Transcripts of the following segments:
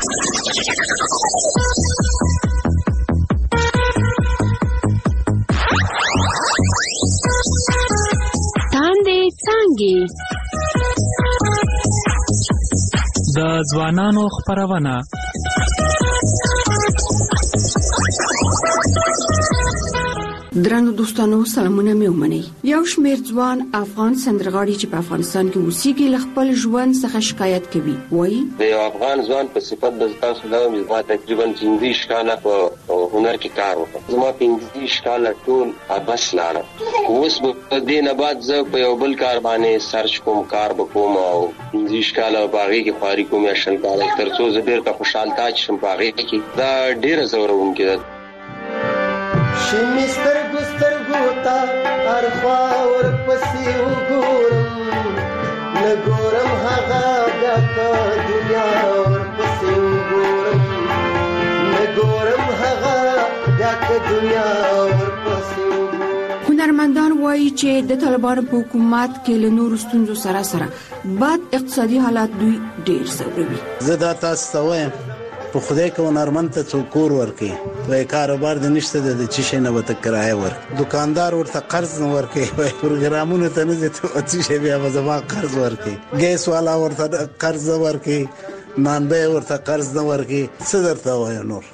تاندې څانګې د ځوانانو خپرونه. درنو دوستانو سلامونه مې ومنئ. یو شمېر ځوان افغان سندرغاړي چې په افغانستان کې اوسېږي له خپل ژوند څخه شکایت کوي. وایي د یو افغان ځوان په صفت د تاسو دا ما تقریبا 15 کاله په هنر کې کار وکړ. زما 15 کاله ټول بس لاړه. اوس په دې نه بعد زه په یو بل کار باندې سرچ کوم، کار وکوم او 15 کاله باغې کې خواري کوم یا شل کاله ترڅو زه ډېر خوشحالتا شم باغې کې. دا ډېر زورونکې ده. شمیستر ګسترګو تا ارخوا ور پسې وګورم، نګورم هغه بیا که دنیا ور پسې وګورم، نګورم هغه بیا که دنیا ور پسې وګورم. هنرمندان وایي چې د طالبانو په حکومت کې له نورو ستونزو سره بد اقتصادي حالات دوی ډېر ځوروي. زه دا تاسو ته وایم په خدای کې هنرمند ته څوک کور ورکړي، وای کاروبار د نشته د چی شي نه وته کرایه ورکړي، دکاندار ورته قرض نه ورکړي، وای پروګرامونه ته نه ته چی شي بیا وځما قرض ورکړي، ګیس والا ورته قرض ورکړي، مانبه ورته قرض نه ورکړي. څه درته وای نور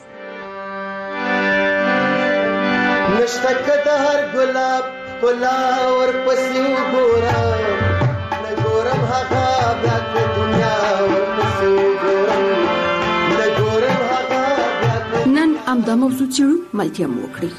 نشته کده هر ګلاب ګلا ور پسې وګورم، نګورم هغه بیا که دنیا ور پسې وګورم. نن امدا موضوع چې ملتیا مو وکړي.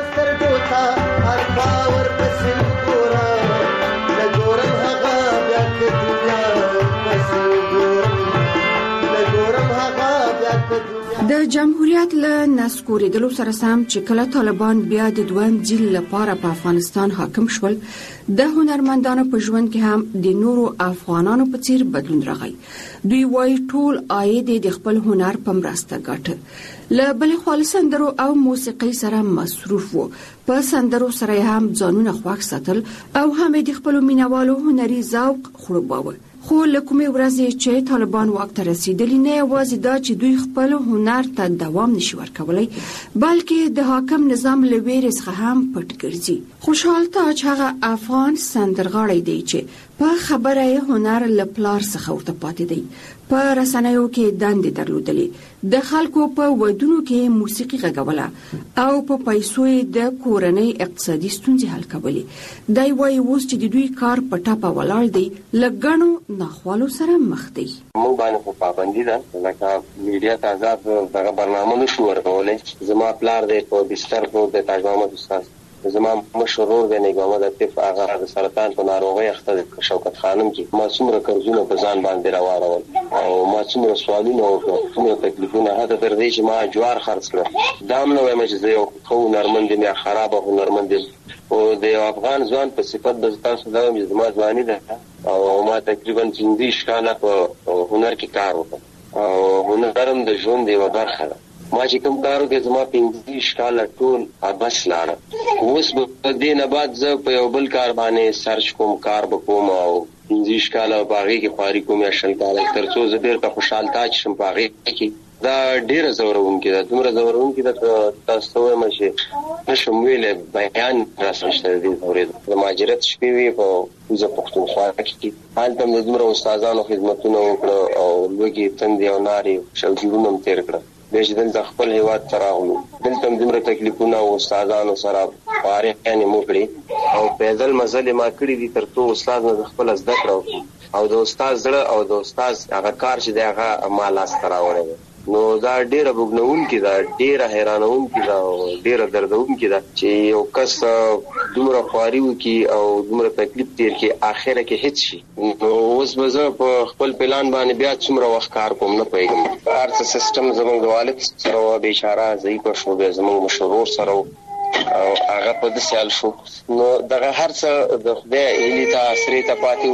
د جمهوریت له نسکورېدلو سره سم چې کله طالبان بیا د دویم ځل لپاره په افغانستان حاکم شول، د هنرمندانو په ژوند کې هم د نورو افغانانو په څیر بدلون راغی. دوی وايي ټول عاید د خپل هنر په مرسته ګټه، له بلې خوا سندرو او موسیقۍ سره مصروف وو. په سندرو سره هم ځانونه خوښ ساتل او هم د خپل مینوالو هنري ذوق خړوباوه. خو له کومې ورځې چې طالبان واک ته رسیدلی، نه یوازې دا چې دوی خپل هنر ته دوام نشي ورکولی، بلکې د حاکم نظام له ویرې څخه هم پټ ګرځي. خوشحال تاج هغه افغان سندرغاړی دی چې په خبره یې هنر له پلار څخه ورته پاتې دی. په رسنیو کې دندې درلودلې، د خلکو په ودونو کې موسیقي غږوله او په پیسو یې د کورنۍ اقتصادي ستونزې حل کولې. دی وايي اوس چې د دوی کار په ټاپه ولاړ دی، له ګڼو ناخوالو سره مخ دی. موږ باندې خو پابندي ده، لکه میډیا ته آزاد دغه برنامه نشو ورکولی. زما پلار دی په بستر پروت دی، تاج محمد استاد. زما مشرور دی نګامه د طب، هغه د سرطان په ناروغۍ اخته دی شوکت خانم کې. ما څومره قرضونه په ځان باندې راواړول او ما څومره سوالونه وکړل، څومره تکلیفونه، حتی تر دې چې ما جوار خرڅ کړ. دا هم نه وایم چې زه یو ښه هنرمند یم یا خرابه هنرمند یم. او د یو افغان ځوان په صفت د تاسو دا وایم چې زما ځواني ده او ما تقریبا 15 کاله په هنر کې کار وکړ او هنر هم د ژوند یوه برخه ده. ما چې کوم کار وکړ زما 15 کاله ټول بس لاړه. اوس په دې نه بعد زه په یو بل کار باندې سرچ کوم، کار وکوم او 15 کاله باغې کې خواري کوم یا شل کاله ترڅو زه ډېر خوشحالتا شم باغې کې. دا ډېر زورونکې ده، دومره زورونکې ده تاسو ته وایم چې نشم ویلی، بیان راسره نشته د دې اورېدو. د مهاجرت شپې وې په کوزه پښتونخوا کې، هلته هم د دومره استادانو خدمتونه وکړه او لوږې تندې او نارې شوګیرونه هم تېر کړه. بیا چې دلته خپل هیواد ته راغلو، دلته هم دومره تکلیفونه او استادانو سره فارغانې مو کړې او پیدل مزل ما کړي دي ترڅو استاد نه خپل زده کړو او د استاد زړه او د استاد هغه کار چې دی هغه ما لاس ته راوړی دی. نو دا ډیره بوګنونکې ده، ډیره حیرانونکې ده او ډیره دردونکې ده چې یو کس دومره خواري وکړي او دومره تکلیف تیر کړي، اخره کې هیڅ شي. نو اوس به زه په خپل پلان باندې بیا څومره وخت کار کوم نه پوهېږم. هر څه سیسټم زموږ د والد سره وه، بیچاره ضعیفه شو، بیا زموږ مشرور سره او هغه په داسې حال شو. نو دغه هر څه د خدای هیلې ته اسرې ته پاتې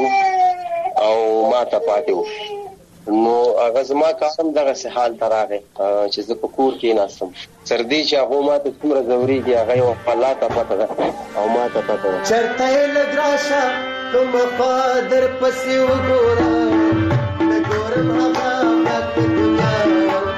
وو او ما ته پاتې وو. نو هغه زما کارم دغسې حال ته راغی چې زه په کور کې ناستم. تر دې چې هغو ما ته څومره ځورېږي هغه یو الله ته پته ده او ما ته پته ده. چېرته یې لږ راشه کومه خوا در پسې وګوره، نګورم هغه بیا که دنیا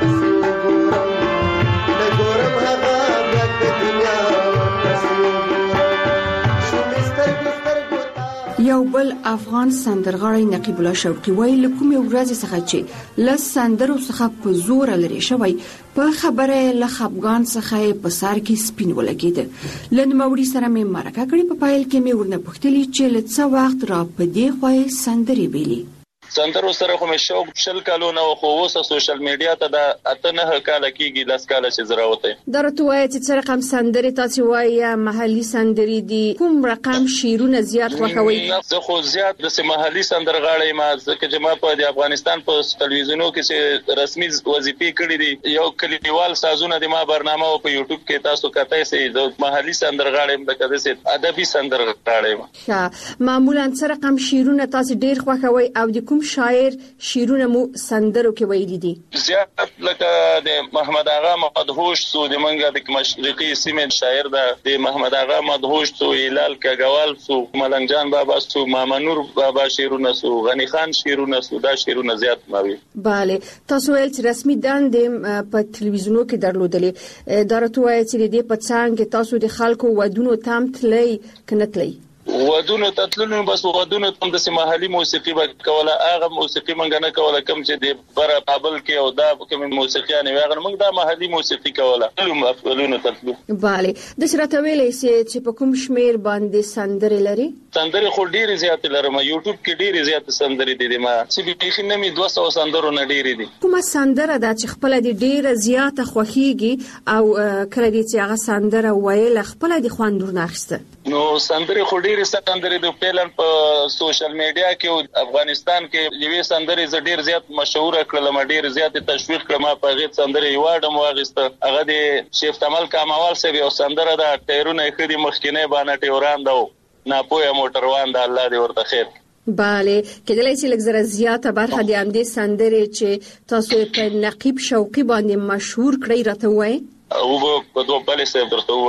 یو بل افغان سندرغاړی نقیب الله شوقي وایي له کومې ورځې څخه چې له سندرو څخه په زور لري شوی په خبره له خپګان څخه په سر کې سپین ولګید. له نوموړي سره مې مرکه کړې، په پیل کې مې ورنه پوښتلې چې له څه وخت را په دې خوای سندرې ویلي. سندرو سره خو مې شوق 20 کالونه خو اوس سوشل میډیا ته د 8 کال کېږي 10 کال چې زراوته درته وایي چې څه رقم سندرې تاسو وایي محلي سندرې دي، کوم رقم شیرونه زیات خوښوي؟ زه خو زیات د محلي سندرغاړي ما ځکه چې ما په افغانستان په ټلویزیونو کې چې رسمي وظیفې کړې دي یو کلیوال سازونه د ما برنامه په یوټیوب کې تاسو کته سي د محلي سندرغاړي د کده سي ادبي سندرغاړي. ښه، معمولا څه رقم شیرونه تاسو ډیر خوښوي او د کوم شاعر شیرونه مو سندرو کې ویلي دي؟ زیات لکه د محمد آغا مدهوش سو د منګه د مشرقي سیمه شاعر د محمد آغا مدهوش سو هلال کګوال سو ملنګ جان بابا سو مامنور بابا شیرونه سو غنی خان شیرونه سو دا شیرونه زیات ماوي. bale تاسو ول چې رسمي دندې په ټلویزیونو کې درلودلې، درته وایي چې د پڅانګ تاسو د خلکو ودونو تام تللی کنه تللی؟ ودونو تطلونو بس ودونو تم د محلي موسیقي وکوله، هغه موسیقي منګ نه کوله کوم چې د بره بابل کې او دا کوم موسیقيان وغیرہ موږ دا محلي موسیقي کوله علم افعلونو تطلو. bale د شرته ویلې چې په کوم شمیر باندې سندرې لري؟ سندرې خو ډېری زیات لرم، یوټیوب کې ډېری زیات سندرې دي ما چې به خنمي 200 سندرو نه ډېری دي. کومه سندره دا چې خپل د ډېره زیاته خوخيږي او کله دې چې هغه سندره وایي خپل د خواندور ناخسته؟ نو سندرې خو ډېری سندرې د پیلن په سوشل میډیا کې او افغانستان کې یوې سندرې ز ډېر زیات مشهور کړل، ډېر زیات تشویق کړم په غیت سندرې یواډم واغسته هغه د شیف تمل کاموال سره یو سندره دا ټیرونه خدي مخکینه باندې ټیوران دا ناپوهه موټروان دا الله دې ورته خیر. bale کله چې لږ زیاته برخه د امدې سندرې چې تاسو په نقیب شوقي باندې مشهور کړی راته وایي او په دوه بلې سره درته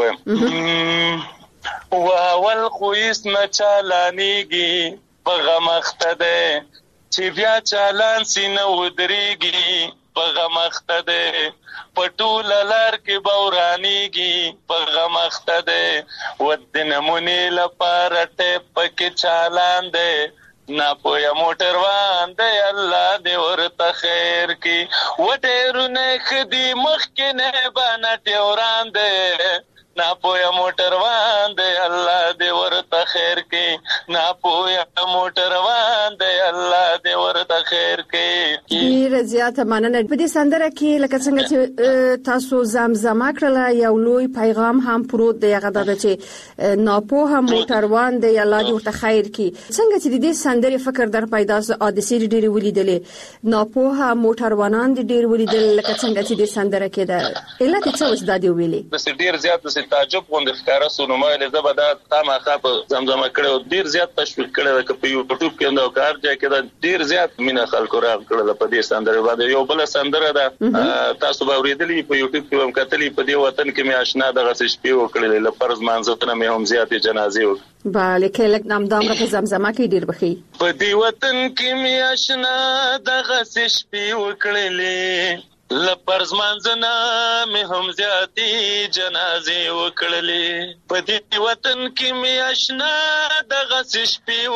وایم واول خویس نه چالانیږي په غمخته ده چې بیا چالان سینه ودرېږي په غمخته ده پټول لار کې بورانیږي په غمخته ده ود نمونې لپاره ټپ کې چالان ده ناپوهه موټروان دی الله دې ورته خیر کی وډېرونه خدي مخکې باندې ټیوران دی ناپوهه موټروان دی الله دې ورته خیر کی ناپوهه موټروان دی الله دې ورته خیر کی. ډیر زیاته مننه. په دې سندره کې لکه څنګه چې تاسو زمزمه کړل یو لوی پیغام هم پروت دی هغه د چې ناپوهه موټروان دی الله دې ورته خیر کی. څنګه چې دې سندره فکر در پیدا سو حادثه ډیر ولیدلې ناپوهه موټروانان ډیر ولیدل لکه څنګه چې دې سندره کې ده علت څه وس د دې ویلې؟ بس ډیر زیات تعجب غوند ښکارا سونو مې له زبدا تامه په زمزمه کړو ډیر زیات تشویق کړو چې په یوټیوب کې نو کار ځای کې ډیر زیات مینا خلکو راغ کړل په دې سندره باندې یو بل سندره ده تاسو به ورېدلې په یوټیوب کې هم کتلې په دې وطن کې مې آشنا دغه څه شپې وکړلې له فرض مانځتنه مې هم زیاتې جنازې وکړې. bale کله نام دام را په زمزمه کې ډیر بخي په دې وطن کې مې آشنا دغه څه شپې وکړلې لپرز منځنا مې هم زیاتې جنازې وکړلې په دې وطن کې مې آشنا دغه شپې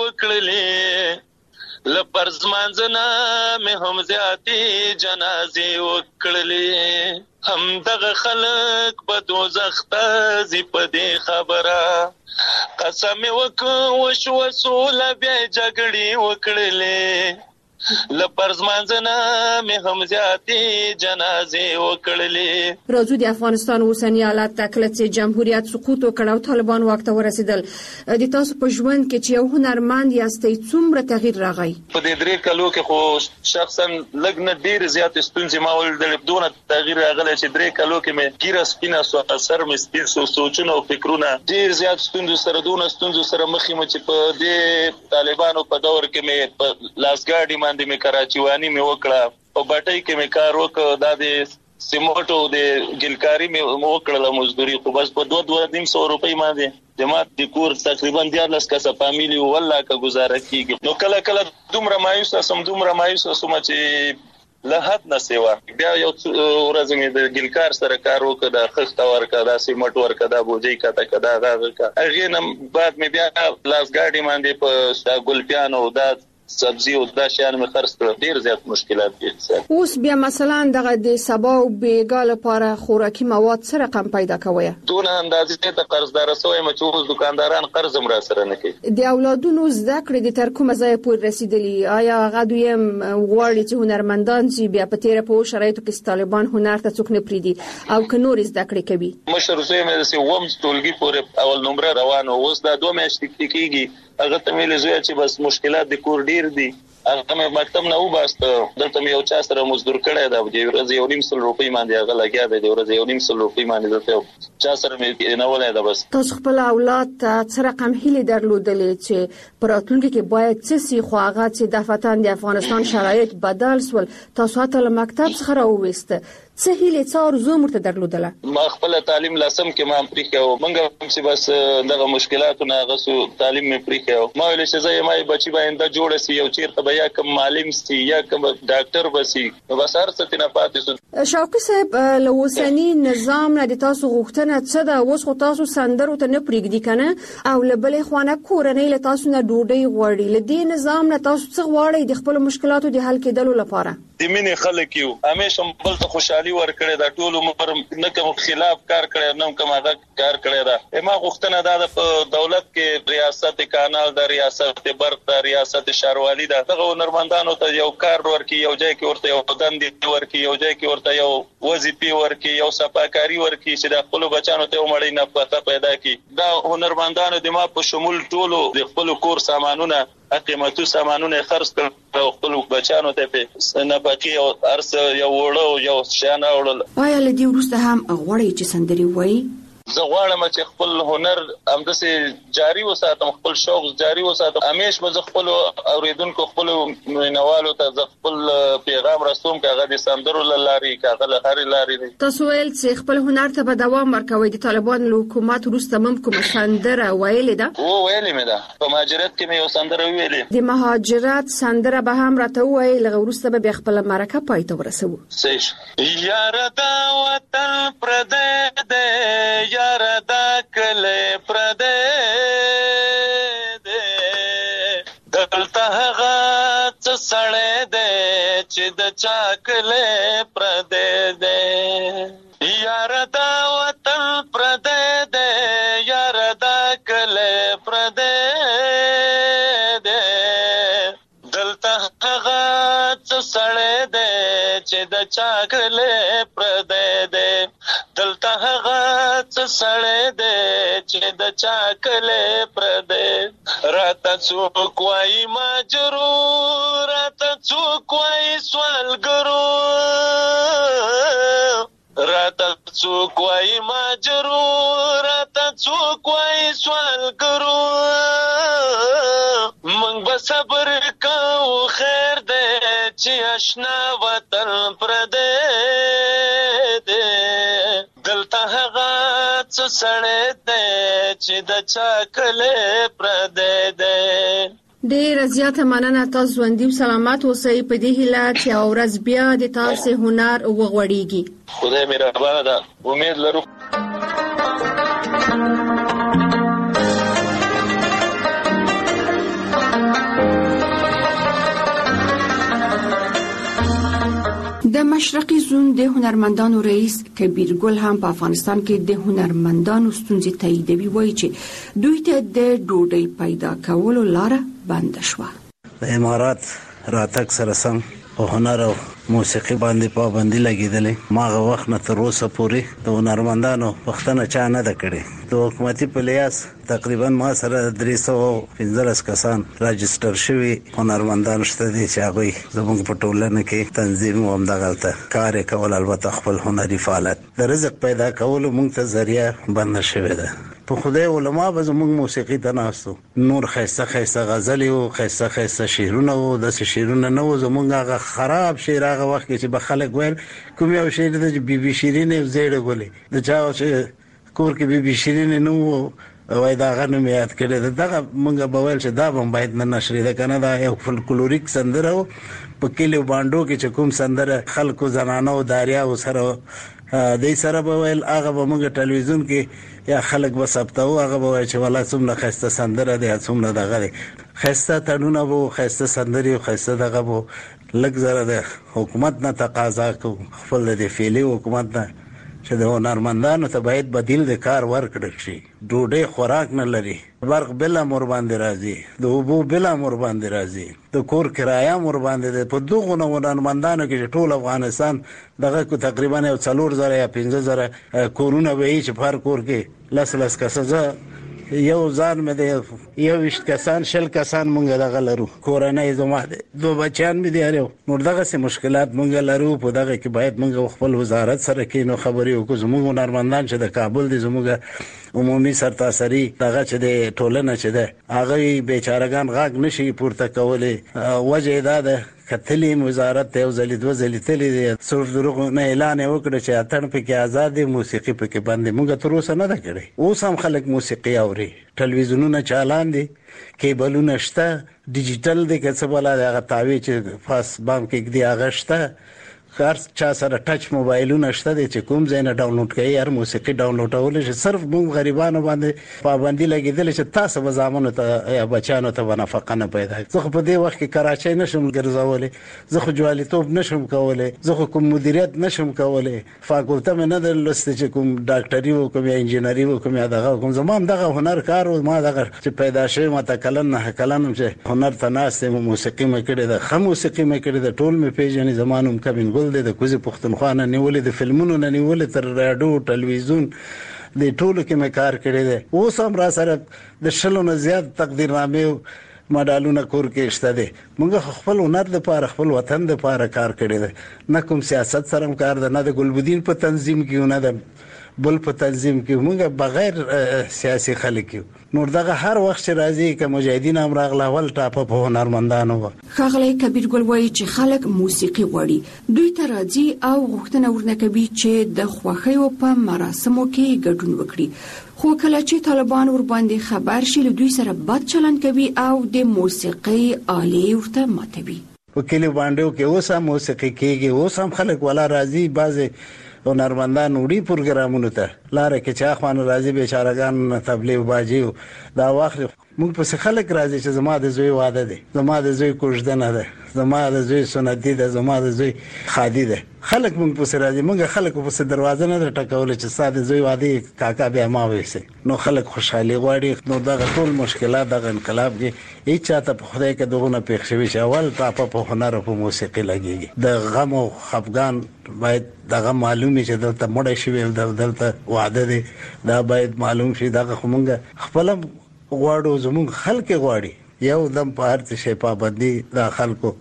وکړلې لپرز منځنا مې هم زیاتې جنازې وکړلې هم دغه خلک په دوزخ ته زی په دې خبره قسم وشو وسول بیا جګړې وکړلې لپرز منځنا مې هم زیاتې جنازې وکړلې. راځو د افغانستان اوسنی حالت تکله چې جمهوریت سقوط وکړ او طالبان واک ته ورسېدل د تاسو په ژوند کې چې یو هنرمند یاستئ څومره تغییر راغی؟ په دې 3 کالو کې خو شخصا لږ نه ډیر زیات ستونزې ما ولدل دونه تغییر راغلی چې 3 کالو کې مې ګیره سپینه سو اثر مې سپین سو سوچونه او فکرونه ډیر زیات ستونزې سره دونه ستونزې سره مخې مې چې په دې طالبانو په دور کې مې په لاسګاډي باندې مې کراچیوانی مې وکړه او بټای کې مې کار وکړ دا د سیموټو د ګلکاری مې وکړه مزدوري خو بس په 2-2.5 روپۍ باندې جماعت د کور تقریبا 14 کسه فامیلی والله کا گزاره کیږي. نو کله کله دومره مایوس سم چې له حد نه سیوا. بیا یو ورځ مې د ګلکار سره کار وکړ، د خښته ورکړه، د سیمټ ورکړه، د بوجي کته کدا هغه نه بعد مې بیا لاس ګاډي باندې په ګلپیانو د سبزی او د شان مې خرڅ کړ. ډیر زیات مشکلات دي. اوس بیا مثلا دغه د سبا او بیګا لپاره خوراکي مواد سره کم پیدا کوي. دون اندازې ته قرضدار سوی مچوز دکانداران قرض مر سره نه کوي. د اولادونو زده کړې د تر کومه ځای پورې رسیدلی؟ آیا هغه دوی غواړي چې هنرمندان شي بیا په تیر په شرایطو کې طالبان هنر ته څوک نه پریدي او که نور زده کړې کوي؟ مشر زوی مې سي ووم ټولګي پورې اول نمبر روانو، اوس دا 2 میاشتې کېږي. هغه ته مې لزوی چې بس مشکلات د کور ډیر دي. هغه مې مکتب نه وباسته، دلته مې یو چا سره مزدور کړی دا د ورځې 1.5 روپۍ باندې هغه لګیا دی، د ورځې 1.5 روپۍ باندې دلته چا سره مې نه ولای دا. بس تاسو خپل اولاد ته څه رقم هیله درلودلې چې پر راتلونکي کې باید څه سي خو هغه چې د فتن د افغانستان شرایط بدل سول، تاسو ته له مکتب څخه راوويسته، څه هیله څو ارزو مرته درلودله؟ ما خپل تعلیم لاسم کې ما پریخو، منګه چې بس دغه مشکلاتونه غسو تعلیم مې پریخو. ما ویل چې زه یې بچی باندې جوړ سي، یو چیرته بیا کوم معلم سي یا کوم ډاکټر بسي، بس هر څه نه پاتې سو. شوقي صاحب، لوسنی نظام نه د تاسو غوښتنه څه ده؟ اوس خو تاسو سندرو ته نه پریږدي کنه، او لبلې خوانه کورنۍ له تاسو نه ډوډۍ غواړي. لدې نظام نه تاسو څه غواړئ د خپل مشکلاتو د حل کېدلو لپاره؟ د مینې خلک یو همیشه بل ته خوشحالي ورکړي، دا ټول عمر نه کوم خلاف کار کړي، نه کوم هغه کار کړي. دا ما غوښتنه دا د دولت کې ریاست کانال، د ریاست برق، د ریاست شهروالي، دغه هنرمندانو ته یو کار ورکړي، یو ځای کې ورته یو دندې ورکړي، یو ځای کې ورته یو وظیفه ورکړي، یو صفاکاری ورکړي چې د خپل بچانو ته ومړي نه پته پیدا کړي. دا هنرمندانو د ما په شمول ټول د خپل کور سامانونه قیمتي سامانونه خرڅ کړو، خپل بچانو ته په نفقي او ارس یو وړو یو شان اورل. آیا لدی ورسته هم غوړی چې سندري وای؟ زه غواړم چې خپل هنر همداسې جاری وساتم، خپل شوق جاری وساتم. همیش به خپل اوریدونکو، خپل مینوالو ته خپل پیغام رسوم، کاغه د سندرو لاري، کاغه له هر لاري. تاسو ول چې خپل هنر ته به دوام ورکوي. د طالبان له حکومت وروسته کوم سندره ویلې ده؟ ویلې مې ده، په مهاجرت کې مې یو سندره ویلې. د مهاجرت سندره به هم راته وای، لغه وروسته به خپل مرکه پای ته ورسو. صحیح. یار دا وطن پردې دې، یار دا کله پردې دې، دلته هغه څه سړې دې چې د چا کله پردې دې. یار دا وطن پردې دې، یار دا کله پردې دې، دلته هغه څه سړې دې چې د چا کله پردې دې، دلته هغه څه سړې دې چې د چا کله پردې. راته څوک وایي ماجرو، راته څوک وایي سوالګرو، راته څوک وایي ماجرو، راته څوک وایي سوالګرو. موږ به صبر کوو، خیر دی چې اشنا وطن پردې دی، دلته هغه څه سړی دی چې د چا کله پردې دی. ډېر زیاته مننه. تاسو ژوندي او سلامت اوسئ. په دې هیله چې اورز بیا د تاسو هنر وغوړیږي. خدای مهربانه ده، امید لرو. د مشرقي زون د هنرمندانو رئیس کبیر ګل هم په افغانستان کې د هنرمندانو ستونزې تاییدوي، وایي چې دوی ته د ډوډۍ پیدا کولو لاره بند شوه. د امارات راتګ سره سم په هنر او موسیقي باندې پابندي لګیدلې. ماغه وخت نه تر اوسه پورې د هنرمندانو پښتنه چا نه ده کړې. د حکومتي پلیاس تقریبا ما سره 315 کسان راجستر شوي هنرمندان شته دي چې هغه زموږ په ټولنه کې تنظیم او همدغه کار کول، البته خپل هنري فعالیت د رزق پیدا کولو موږ ته ذریعہ بند شوی ده. په خدای علما به زموږ موسیقي ته ناستو، نور خیسته خیسته غزل او خیسته خیسته شعرونه او د شعرونه نو زموږ هغه خراب شعر هغه وخت کې چې به خلک ویل کوم یو شعر د بیبي شیرین زیړه ګولې د چا چې کور کې بیبي شیرین نو وای دا غنم یاد کړي دغه مونږ به ویل چې دا باید نه نشري ده کنه، دا یو فولکلوریک سندره په کلیو باندو کې چې کوم سندره خلکو زنانو داریاو سره د سره به ویل هغه به موږ ټلویزیون کې یا خلک به ثبتو هغه به چې ولا څومره خسته سندره دی څومره دغه دی خسته تړونه وو خسته سندري خسته دغه وو لږ زره د حکومت نه تقاضا کو خپل د فعلی حکومت نه چې د هنرمندانو ته باید بدیل د کار ورکړل شي ډوډۍ خوراک نه لري برق بل امر باندې راځي د اوبو بل امر باندې راځي د کور کرایه امر باندې په دغه هنرمندانو کې ټول افغانستان دغه کو تقریبا 4000 یا 15000 کورونه وي چې پر کور کې لس کسه یو ځان مې د یو وشت کسان شل کسان مونږ دغه لرو کورنۍ زما دو بچیان مې دي نو دغه سه مشکلات مونږ لرو په دغه کې باید مونږ خپل وزارت سره کې نو خبرې وکړو زموږ هنرمندان چې د کابل دي زموږ عمومي سرتاسري دغه چې د ټولنه چې ده هغه بیچارهګان غاګ نشي پورته کولای وجه دا ده کتلی وزارت ته وزلی دو زلی تلی صرف دروغ نه اعلان وکړ چې اتن په کې آزادي موسیقي په کې باندې موږ تر اوسه نه ده کړې اوس هم خلک موسیقي اوري ټلویزیونونه چالان دي کیبلونه شته ډیجیټل دي که څه بل هغه تاوی چې فاس بام کې دی هغه شته هر چا سره ټچ موبایلونه شته دي چې کوم ځای نه ډاونلوډ کوي هر موسیقي ډاونلوډول شي صرف موږ غریبانو باندې پابندي لګیدل چې تاسو به زامنو ته یا بچانو ته ونفقه نه پیدا زه په دې وخت کې کراچۍ نشم ګرځولې زه خو جواليتوب نشم کولای زه خو کوم مدیریت نشم کولای فاکولټه مې نه درلسته چې کوم ډاکټري او کوم انجینری او کوم دغه کوم زمام دغه هنر کار او ما دغه چې پیدا شوی ماته کلن نه کلن چې هنر تناسب موسیقي مې کړې ده خو موسیقي مې کړې ده ټول مې پیژنې زمانوم کبین د کوزي پښتونخوا نه نیولې د فلمونو نه نیولې تر رادیو ټلویزیون د ټولو کې مې کار کړی دی اوس هم را سره د شلو نه زیات تقدیرنامې مډالونه کور کې شته دي موږ خپل هنر د لپاره خپل وطن د لپاره کار کړی دی نه کوم سیاست سره کار ده نه د ګلبدین په تنظیم کې نه ده بل په تنظیم کې موږ بغیر سیاسي خلک یو نور دغه هر وخت راځي چې مجاهدین هم راغله ول ټاپه په هنرمندانو خغلی کبیر ګل وایي چې خلک موسیقي غواړي دوی ته راځي او غوښتنه ورنه کوي چې د خوښیو په مراسمو کې ګډون وکړي خو کله چې طالبان ور باندې خبر شي دوی سره بد چلند کوي او د موسیقي آلې ورته ماتوي په کلی باندې کې اوس هم موسیقي کېږي اوس هم خلک ولا راځي بعضي هنرمندان وړي پروګرامونو ته لاره کې چې اخوان راځي بیچارهګان تبلیغ باجی دا واخ موږ په خلک راځي چې زما د زوی واده دي زما د زوی کوژدنه ده زما د زوی سنتي ده زما د زوی خادي ده خلک موږ په راځي موږ خلک په دروازه نه ټکول چې ساده زوی واده کاکا بیا ما وېسي نو خلک خوشحالي غواړي نو دا ټول مشکلات د انقلاب کې هیڅ چاته په خدای کې دغه نه پېښ شوی چې اول ټاپه په هنر او په موسیقي لګيږي د غم او خفګان باید دغه معلومي چې دلته مړ شي دلته واده دي دا باید معلوم شي دا خمونګه خپل غواړو زموږ خلک غواړي یو دم په هر څه شي پابندي د خلکو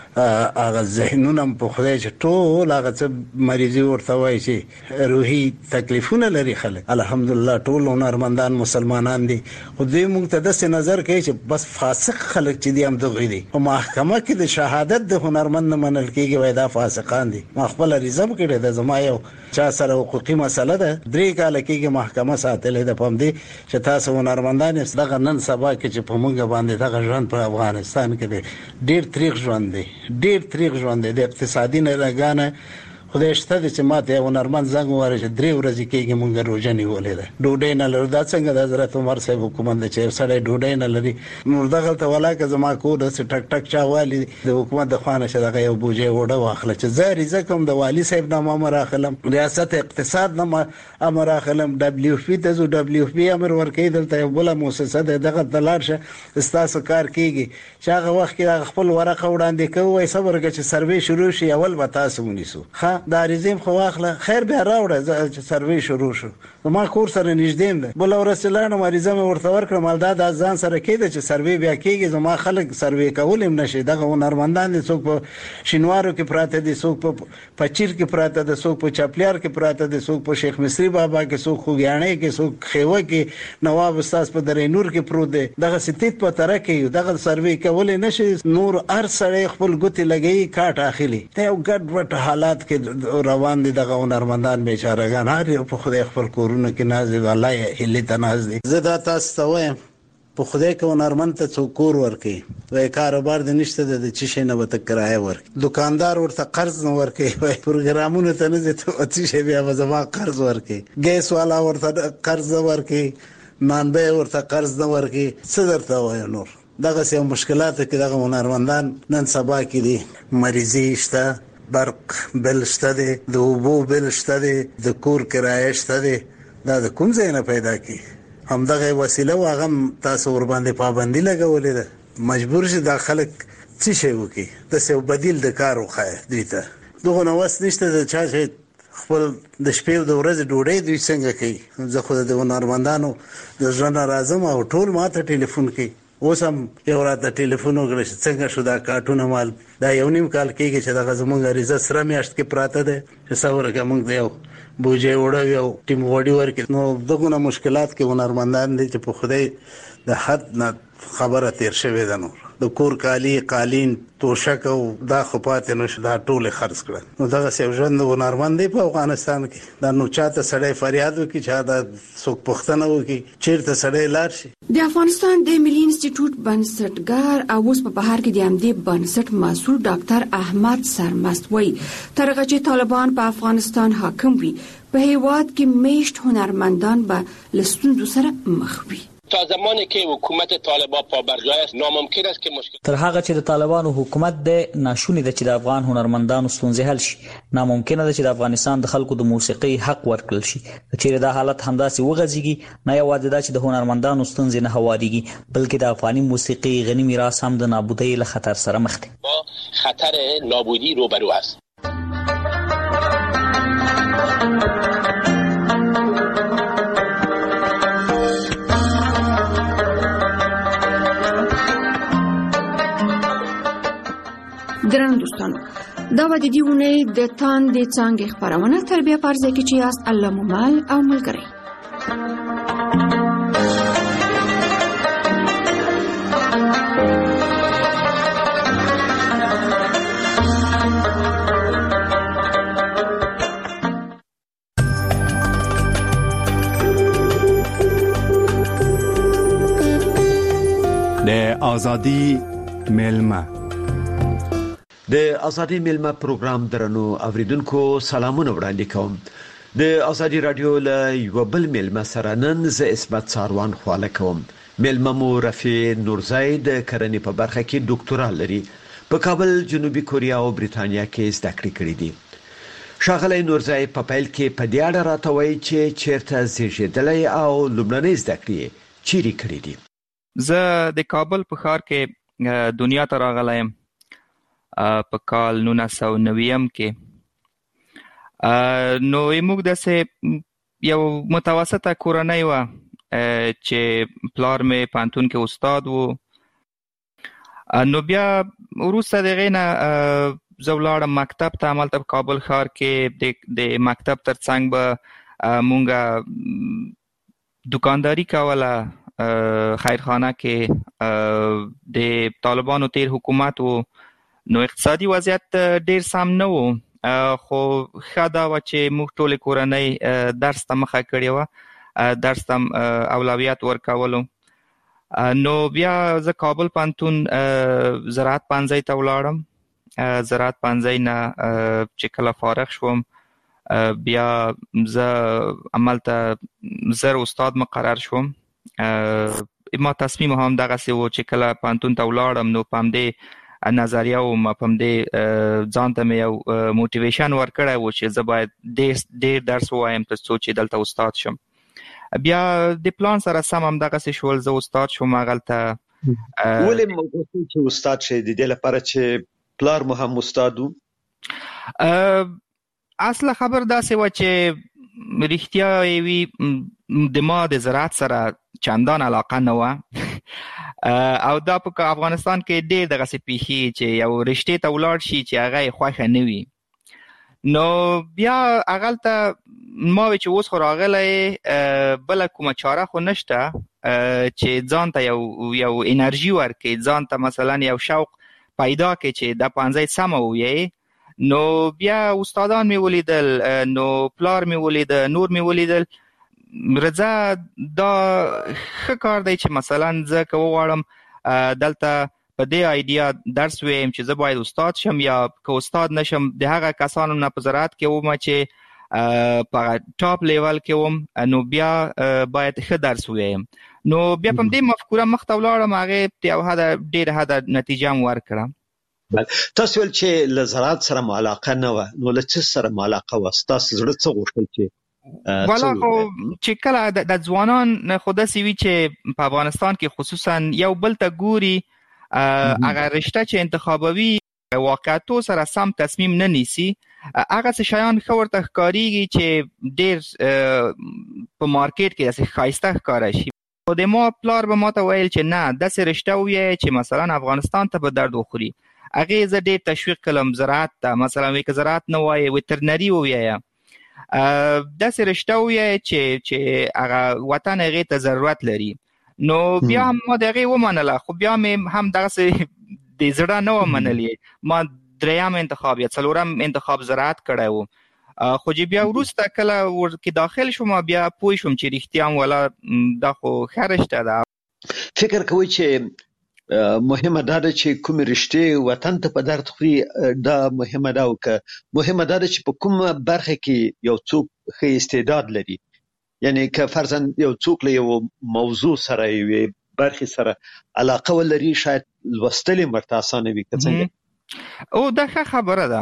هغه ذهنونه په خدای چې ټول هغه څه مریضي ورته وایي چې روحي تکلیفونه لري خلک الحمدلله ټول هنرمندان مسلمانان دي خو دوی موږ ته داسې نظر کوي چې بس فاسق خلک چې دي هم دغه دي په محکمه کې د شهادت د هنرمند منل کېږي وای دا فاسقان دي ما خپل ریزم کړی د زما یو چا سره حقوقي مسله ده 3 کال کېږي محکمه ساتلې ده پم دي چې تاسو هنرمندان دغه نن سبا کې چې په موږ باندې دغه ژوند په افغانستان کې ډېر تاریخ ژوند دی ډېر تاریخ ژوند دی د اقتصادي نه لګانه خدای شته چې ماته هنرمند زنګ واره چې 3 ورځې کېږي مونږ روزه نیولې ده ډوډۍ نه لرو دا څنګه د حضرت عمر صاحب حکومت چې سړی ډوډۍ نه لري نور دغه ته ولا که زما کو د ټک ټک چا والی د حکومت د خوانه شدغه یو بوجه وړه واخله چې زاري زکم د والی صاحب نامه مراخلم ریاست اقتصاد نامه امراخلم دبليو اف پی ته زو دبليو اف پی امر ورکې دلته بل مؤسسه دغه دلارشه استاسو کار کیږي چې هغه وخت کې خپل ورقه وړاندې کوي صبر کې چې سروې شروع شي اول به تاسو ونیسو دا ریزم خو واخله خیر به راوړه چې سروې شروع شو ما کور سره نږدې ده بل ورسلانه مریضه مې ورته ورکړم مالدا د ځان سره کېده چې سروې بیا کېږي زما خلک سروې کول هم نشي دغه هنرمندان دي څوک په شینوارو کې پراته دي څوک په پچیر کې پراته دي څوک په چاپلیار کې پراته دي څوک په شیخ مصری بابا کې څوک خوګیاڼې کې څوک خیوه کې نواب استاد په درې نور کې پروت دي دغه ستیت په تر کې دغه سروې کول نشي نور هر سړی خپل ګوتې لګي کاټ اخلي ته یو ګډ وډ حالات کې روان دي دغه هنرمندان بیچارهګان هر په خدای خپل کورونه کې ناز دي الله هلي تناز دي زه دا تاسو ته وایم په خدای کې هنرمند ته څوک کور ورکي وای کاروبار د نشته د چی شي نه وته کرایه ورکي دکاندار ورته قرض نه ورکي وای پروګرامونه ته نه ته چی شي بیا وځما قرض ورکي ګیس والا ورته قرض ورکي منبع ورته قرض نه ورکي څه درته وای نور دغه سه مشکلات کې دغه هنرمندان نن سبا کې دي مریضي شته برق بل شته دي د اوبو بل شته دي د کور کرایه شته دي دا د کوم ځای نه پیدا کی هم دغه وسیله واغم تاسو ور باندې پابندي لګولې ده مجبور شي د خلک څه شي وکي د څه بدیل د کار وخه دی ته دغه نو وس نشته د چا شي خپل د شپې او د ورځې ډوډۍ دوی څنګه کوي زه خو د هنرمندانو د ژوند راځم او ټول ماته ټلیفون کوي اوس هم یو راته ټلیفون وکړ څنګه شو دا کارټونه مال دا یو نیم کال کېږي چې دغه زمونږ ریزه سره میاشت کې پراته ده چې څورګه موږ دیو بوجه وړو یو ټیم وړي ورکې نو دغه مشکلات کې هنرمندان دي چې په خدای د حد نه خبره تیر شوی ده نو د کور کالی قالین توشک او دا خپات نو شدا ټول خرڅ کړل نو دغه سیو ژوند هنرمند دی په افغانستان کې دا نو چاته سړی فریاد وکي چې دا څوک پښتنه وکي چیرته سړی لار شي د افغانستان د ملي انسټیټیوټ بنسټګر او اوس په بهر کې د امدی بنسټ مسؤل ډاکټر احمد سرمست وایي ترغه چې طالبان په افغانستان حاکم وي په هیواد کې میشت هنرمندان به لستوندو سره مخ وي تا زمانی که حکومت طالبان پابرجای است ناممکن است که مشکل تر هغه چې د طالبانو حکومت د ناشونی د چې د افغان هنرمندانو ستونزې حل شي ناممکن ده چې د افغانستان د خلکو د موسیقي حق ورکړل شي چې دا حالت همداسې وغځيږي نه یوازې دا چې د هنرمندانو ستونزې نه هواريږي بلکې د افغاني موسیقي غني میراث هم د نابودۍ له خطر سره مخ دی با خطر نابودی روبرو است درنو دوستانو دا و د دې ونې د تاندې څنګه خبرونه تر بیا پرځه کې چې یاست الله مومل او ملګری د ازادي ملما د ازادي ملما پروګرام درنو اوریدونکو سلامونه وړاندې کوم د ازادي رادیو له یو بل ملما سره نن ز اسمت ساروان خواله کوم ملما مو رفیع نورزای د کرنې په برخه کې ډاکټورا لري په کابل جنوبي کوریا او بریتانیا کې زده کړې کړې دي شاغلی نورزای په پیل کې په دې اړه راته وایي چې چیرته زیږیدلی او لومړنۍ زده کړې چیرې کړې دي زه د کابل په ښار کې دنیا ته راغلی یم په کال 1990 کې نو موږ داسې یو متوسطه کورنۍ وه چې پلار مې پوهنتون کې استاد و نو بیا وروسته د هغې نه زه ولاړم مکتب ته همالته په کابل ښار کې د مکتب تر څنګ به مونږ دکانداري کوله خیرخانه کې د طالبانو تیر حکومت و نو اقتصادي وضعیت ډیر سم نه و خو ښه دا وه چې موږ ټولې کورنۍ درس ته مخه کړې وه درس ته اولویت ورکولو نو بیا زه کابل پوهنتون زراعت پوهنځي ته ولاړم زراعت پوهنځي نه چې کله فارغ شوم بیا زه همالته زر استاد مقرر شوم ما تصمیم هم دغسې و چې کله پوهنتون ته ولاړم نو په همدې نظریه و ما په همدې ځان ته مې یو موټیویشن ورکړی و چې زه باید ډېر درس ووایم تر څو چې دلته استاد شم بیا د پلان سره سم همدغسې شول زه استاد شوم هغلته ولې موضوع چې استاد شئ د دې لپاره چې پلار مو هم استاد و اصله خبر داسې وه چې رښتیا یې وي د ما د زراعت سره چندان علاقه نه وه او دا په افغانستان کې ډېر دغسې پیښې چې یو رشتې ته ولاړ شي چې هغه یې خوښه نه وي نو بیا هغلته ما وی چې اوس خو راغلی بله کومه چاره خو نشته چې ځان ته یو انرژي ورکړي ځان ته مثلا یو شوق پیدا کړي چې دا پوهنځی سمه ووایي نو بیا استادان مې ولیدل نو پلار مې ولید نور مې ولیدل رضا دا ښه کار دی چې مثلا زه که وغواړم دلته په دې آیډیا درس ویم چې زه باید استاد شم، یا که استاد نشم د هغه کسانو نه په زراعت کې وم چې په ټاپ لیول کې وم، نو بیا باید ښه درس ویم. نو بیا په دې مفکوره مخته ولاړم، هغې یو ډېره حده نتیجه هم ورکړه. تاسو ویل چې له زراعت سره مو علاقه نه وه، نو له څه سره مو علاقه وه؟ ستاسو زړه څه غوښتل چې والا خو چې کله د ځوانان خو داسې وي چې په افغانستان کې خصوصا یو بل ته ګوري، هغه رشته چې انتخابوي واقعیتو سره سم تصمیم نه نیسي، هغه څه شیان ښه ورته ښکارېږي چې ډېر په مارکیټ کې داسې ښایسته ښکاره شي. خو د ما پلار به ماته ویل چې نه، داسې رشته ووایه چې مثلا افغانستان ته به درد وخوري. هغې زه ډېر تشویق کړم زراعت ته، مثلا وایي که زراعت نه وایې ویترنري ووایه، داسې رشته ووایه چې هغه وطن هغې ته ضرورت لري. نو بیا هم ما د هغې ومنله، خو بیا مې هم دغسې د زړه نه ومنلې. ما دریم انتخاب یا څلورم انتخاب زراعت کړی و، خو چې بیا وروسته کله ورکې داخل شوم بیا پوه شوم چې رښتیا هم والا دا خو ښه رشته ده. فکر کوئ چې مهمه دا ده چې کومې رشتې وطن ته په درد خوري، دا مهمه ده، او که مهمه دا ده چې په کومه برخه کې یو څوک ښه استعداد لري، یعنی که فرضاً یو څوک له یو موضوع سره یوې برخې سره علاقه ولري، شاید لوستل یې ورته اسانه وي. که څنګه؟ او دا ښه خبره ده،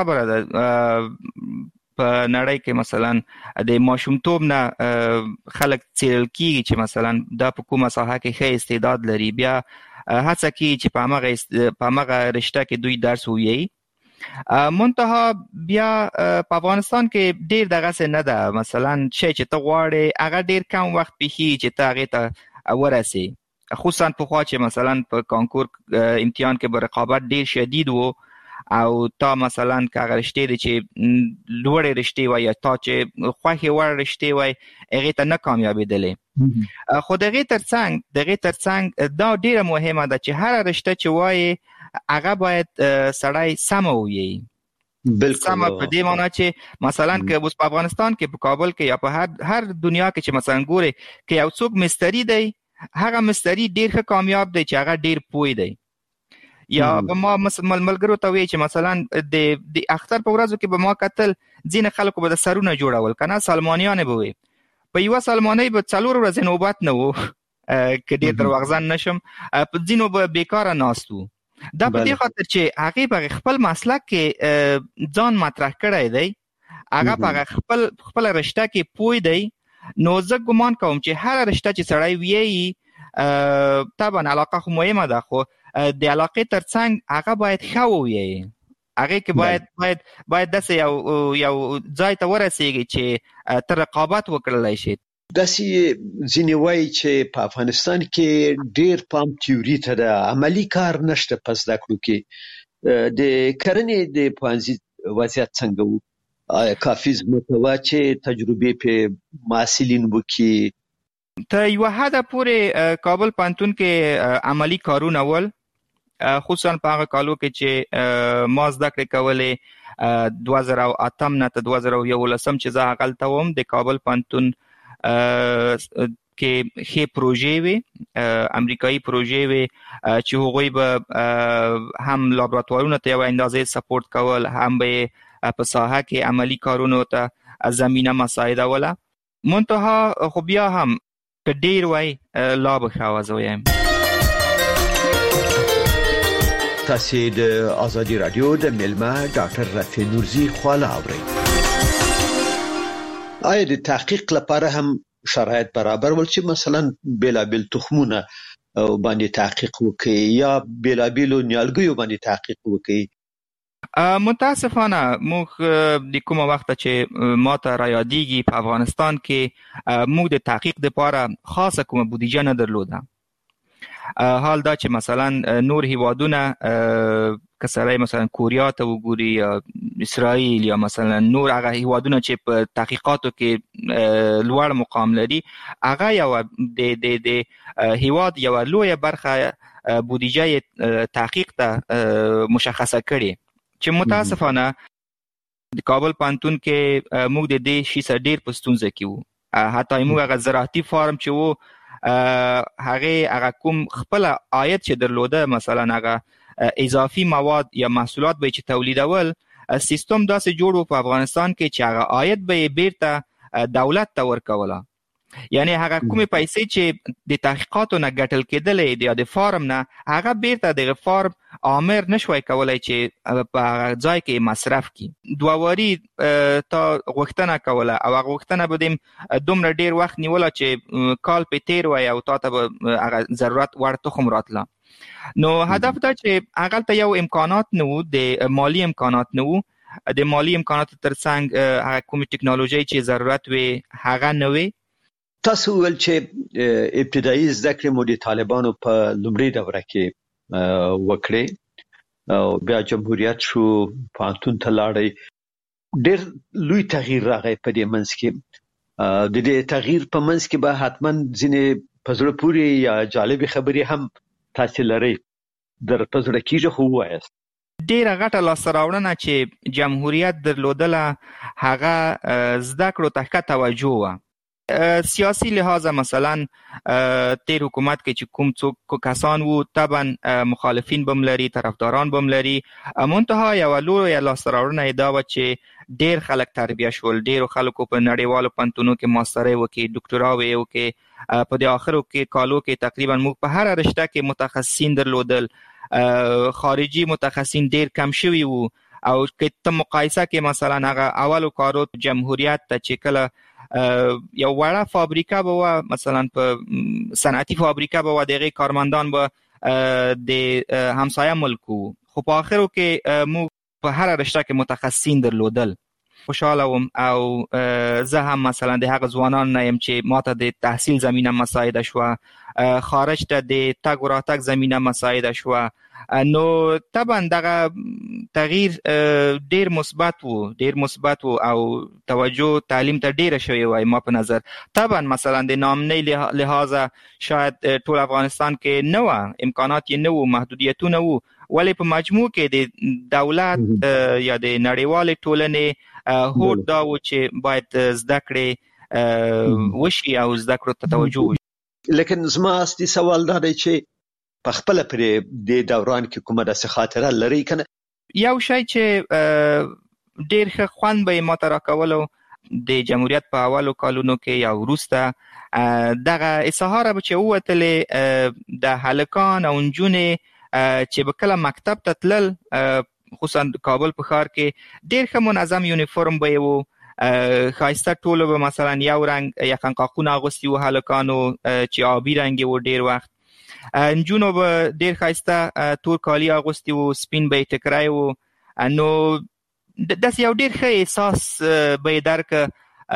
په نړۍ کې مثلا د ماشومتوب نه خلک څېړل کېږي چې مثلا دا په کومه ساحه کې ښه استعداد لري، بیا هڅه کوي چې په همغه رشته کې دوی درس ووایي. منتها بیا په افغانستان کې ډېر دغسې نه ده، مثلا شی چې ته غواړې هغه ډېر کم وخت پېښېږي چې ته هغې ته ورسې، خصوصا پخوا چې مثلا په کانکور امتحان کې به رقابت ډېر شدید و، او تا مثلا که هغه رشتې دی چې لوړې رشتې وای یا تا چې خوښې وړ رشتې وای هغې ته نه کامیابېدلې. خو د هغې ترڅنګ دا ډېره مهمه ده چې هره رشته چې وایې هغه باید سړی سمه ووایي. سمه په دې معنا چې مثلا که اوس په افغانستان کې په کابل کې یا په هر دنیا کې چې مثلا ګورې که یو څوک مستري دی، هغه مستري ډېر ښه کامیاب دی چې هغه ډېر پوه دی. یا به ما ملګرو ته وایي چې مثلا د اختر په ورځو کې به ما کتل ځینې خلکو به د سرونه جوړول، که نه سلمانیانې به وي، په یوه سلمانۍ به 4 ورځې نوبت نه و، که ډېر درواغجن نشم، په ځینو به بیکاره ناست وو. دا په دې خاطر چې هغې په خپل مسلک کې ځان مطرح کړی دی، هغه په خپله رشته کې پوه دی. نو زه ګمان کوم چې هره رشته چې سړی ویایي، طبعا علاقه خو مهمه ده، خو د علاقې ترڅنګ هغه باید ښه ووایي، هغې کې باید داسې یو ځای ته ورسېږي چې ته رقابت وکړلی شي. داسې ځینې وایي چې په افغانستان کې ډېر پام تیوري ته ده، عملي کار نشته په زده کړو کې. د کرنې د پوهنځي وضعیت څنګه و؟ آیا کافي ځمکه وه چې تجربې پې محصلین وکړي؟ ته یوه حده پورې کابل پوهنتون کې عملي کارونه ول، خصوصا په هغه کالو کې چې ما زده کړې کولې 2008 نه تر 2011 چې زه هغلته وم. د کابل پوهنتون کې ښې پروژې وې، امریکایي پروژې وې چې هغوی به هم لابراتوارونو ته یوه اندازې سپورټ کول، هم به په ساحه کې عملي کارونو ته زمینه مساعدوله. منتها خو بیا هم که ډېر وای لا به ښه وه، زه وایم. تاسې د ازادي راډیو د میلمه ډاکټر رفیع نورزي خواله اورئ. آیا د تحقیق لپاره هم شرایط برابر ول چې مثلا بیلابیل تخمونه باندې تحقیق وکړي یا بیلابیلو نیالګیو باندې تحقیق وکړي؟ متاسفانه موږ د کومه وخته چې ما ته را یادېږي په افغانستان کې موږ د تحقیق دپاره خاصه کومه بودیجه نه درلوده. حال دا چې مثلا نور هیوادونه که سړی مثلا کوریا ته وګوري یا اسرائیل یا مثلا نور هغه هیوادونه چې په تحقیقاتو کې لوړ مقام لري، هغه یوه د هیواد یوه لویه برخه بودیجه تحقیق ته مشخصه کړې، چې متاسفانه د کابل پوهنتون کې موږ د دې شي سره ډېر په ستونزه کې وو. حتی موږ هغه زراعتي فارم چې وو هغه کوم خپل عاید چې درلوده مثلا هغه اضافي مواد یا محصولات به چې تولیدول سیستم داسې جوړ و په افغانستان کې چې هغه عاید به بیرته دولت ته ورکوله. یعنی هغه کومې پیسې چې د تحقیقاتو نه ګټل کېدلې یا د فارم نه هغه بیرته د فارم عامر نشوي کولای چې په ځای کې مصرف کړي. دوواري تا غوښتنه کوله او هغه غوښتنه به دومره ډیر وخت نیوله چې کال په تیر وای او تا ته به هغه ضرورت وړ تخم راتله. نو هدف دا چې هغه ته یو امکانات نه وو، د مالی امکانات نه وو، د مالی امکانات ترڅنګ هغه کومې ټکنالوژي چې ضرورت وي هغه نه وي. تاسو ول چې ابتدایي زده کړې مو د طالبانو په لومړۍ دوره کې وکړې او بیا جمهوریت شو، پانتون ته لاړې، ډېر لوی تغییر راغی په دې منځ کې. د دې تغییر په منځ کې به حتما ځینې په زړه پورې یا جالبې خبرې هم تاسو لرئ، در په زړه کېږي خو ووایاست. ډیره غټه لاسته راوړنه چې جمهوریت درلودله هغه زده کړو ته ښه توجه وه. سیاسی لحاظه مثلا تیر حکومت کې چې کوم څوک کسان وو طبعا مخالفین بم لري، طرفداران بم لري، منتها یو لویه لاسته راوړنه دا و چې ډیر خلک تربیه شول، ډیرو خلکو په نړیوالو پوهنتونونو کې ماسترۍ وکړي، ډاکټراوې وکړي. په دې اخرو کې کالو کې تقریبا موږ په هر رشته کې متخصصین درلودل، خارجي متخصصین ډیر کم شوي وو. او که ته مقایسه کې مثلا هغه اولو کارو جمهوریت ته چې کله یو وړه فابریکه به و، مثلا په صنعتي فابریکه به و، دغه کارمندان به د همسایه ملکو، خو په اخرو کې موږ په هر رشته کې متخصصین درلودل. خوشاله وم او زه هم مثلا د هغه ځوانان نه یم چې ماته د تحصیل زمینه مساعده شوه، خارج ته د تګ و راتګ زمینه مساعده شوه. نو طبعا دغه تغییر ډیر مثبت وو او توجه تعلیم ته ډیره شوی وای ما په نظر. طبعا مثلا د نامنۍ لحاظه شاید ټول افغانستان کې نه و، امکانات یې نه وو، محدودیتونه وو، ولی په مجموع کې د دولت یا د نړیوالې ټولنې هوډ دا و چې باید زده کړې وشي او زده کړو ته توجه وشي. لیکن زما اصلي سوال دا دی چې په خپل پرې د دوران کې کومه داسې خاطره لري کنه؟ یو شی چې ډیر ښه خوند به ما ته راکولو د جمهوریت په اولو کالونو کې یا وروسته دغه اصحاره به چې ووتلې د هلکان او نجونې چې به کله مکتب ته تلل، خصوصا کابل په ښار کې ډیر ښه منظم یونیفورم به یې وو، ښایسته ټولو به مثلا یو رنګ یقنقاقونه اغوستي وو، هلکانو چې آبي رنګ وو ډیر وخت، نجونو به ډیر ښایسته تور کالي اغوستي وو، سپین به یې ټکری وو. نو داسې یو ډیر ښه احساس به یې درکه،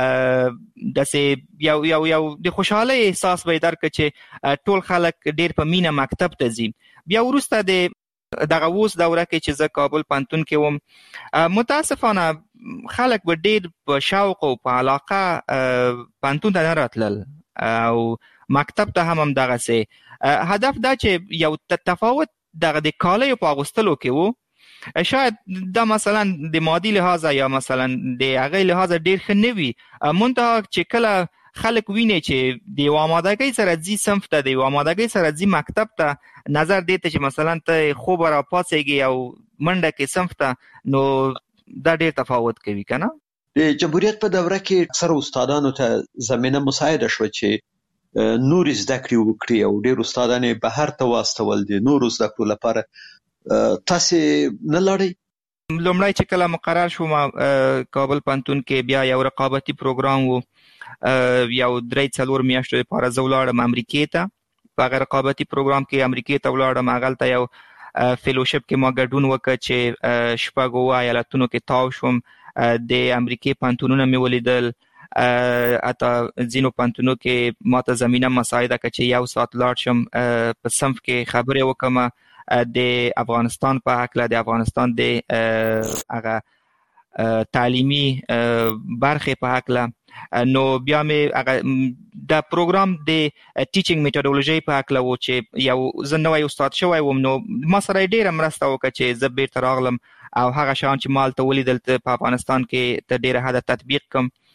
داسې یو د خوشحالۍ احساس به یې درکه چې ټول خلک ډیر په مینه مکتب ته ځي. بیا وروسته د دغه اوس دوره کې چې زه کابل پوهنتون کې وم، متاسفانه خلک به ډیر په شوق او په علاقه پوهنتون ته نه راتلل او مکتب ته هم دغسې. هدف دا چې یو تفاوت دغه د کالیو په اغوستلو کې وو، شاید دا مثلا د مادي لحاظه یا مثلا د هغې لحاظه ډیر ښه نه وي، منتها چې کله خلک ویني چې د یو آمادګۍ سره ځي صنف ته، د یو آمادګۍ سره ځي مکتب ته، نظر دی ته چې مثلا ته خوب راپاڅېږي او منډه کې صنف ته، نو دا ډیر تفاوت کوي که نه؟ د جمهوریت په دوره کې اکثر استادانو ته زمینه مساعده شوه چې نور زده کړې وکړي او ډیر استادان یې بهر ته واستول د نورو زده کړو لپاره. تاسې نه لاړئ؟ لومړی چې کله مقرر شوم کابل پوهنتون کې، بیا یو رقابتي پروګرام و، یو 3-4 میاشتو لپاره زه ولاړم امریکې ته. په هغه رقابتي پروګرام کې امریکې ته ولاړم، هغلته یو فیلوشپ کې ما ګډون وکړ چې 6 ایالتونو کې تاو شوم. د امریکې پوهنتونونه مې ولیدل، حتی ځینو پوهنتونونو کې ما ته زمینه مساعده کړه چې 1 ساعت لاړ شم په صنف کې خبرې وکړم د افغانستان په هکله، د افغانستان د هغه تعلیمي برخې په هکله. نو بیا مې دا پروګرام د ټیچینګ میتودولوژي په هکله و چې یو زه نوی استاد شوی وم، نو ما سره ډیره مرسته وکړه چې زه بیرته راغلم او هغه شیان چې ما هلته ولیدل په افغانستان کې تر ډیره حده تطبیق کړم.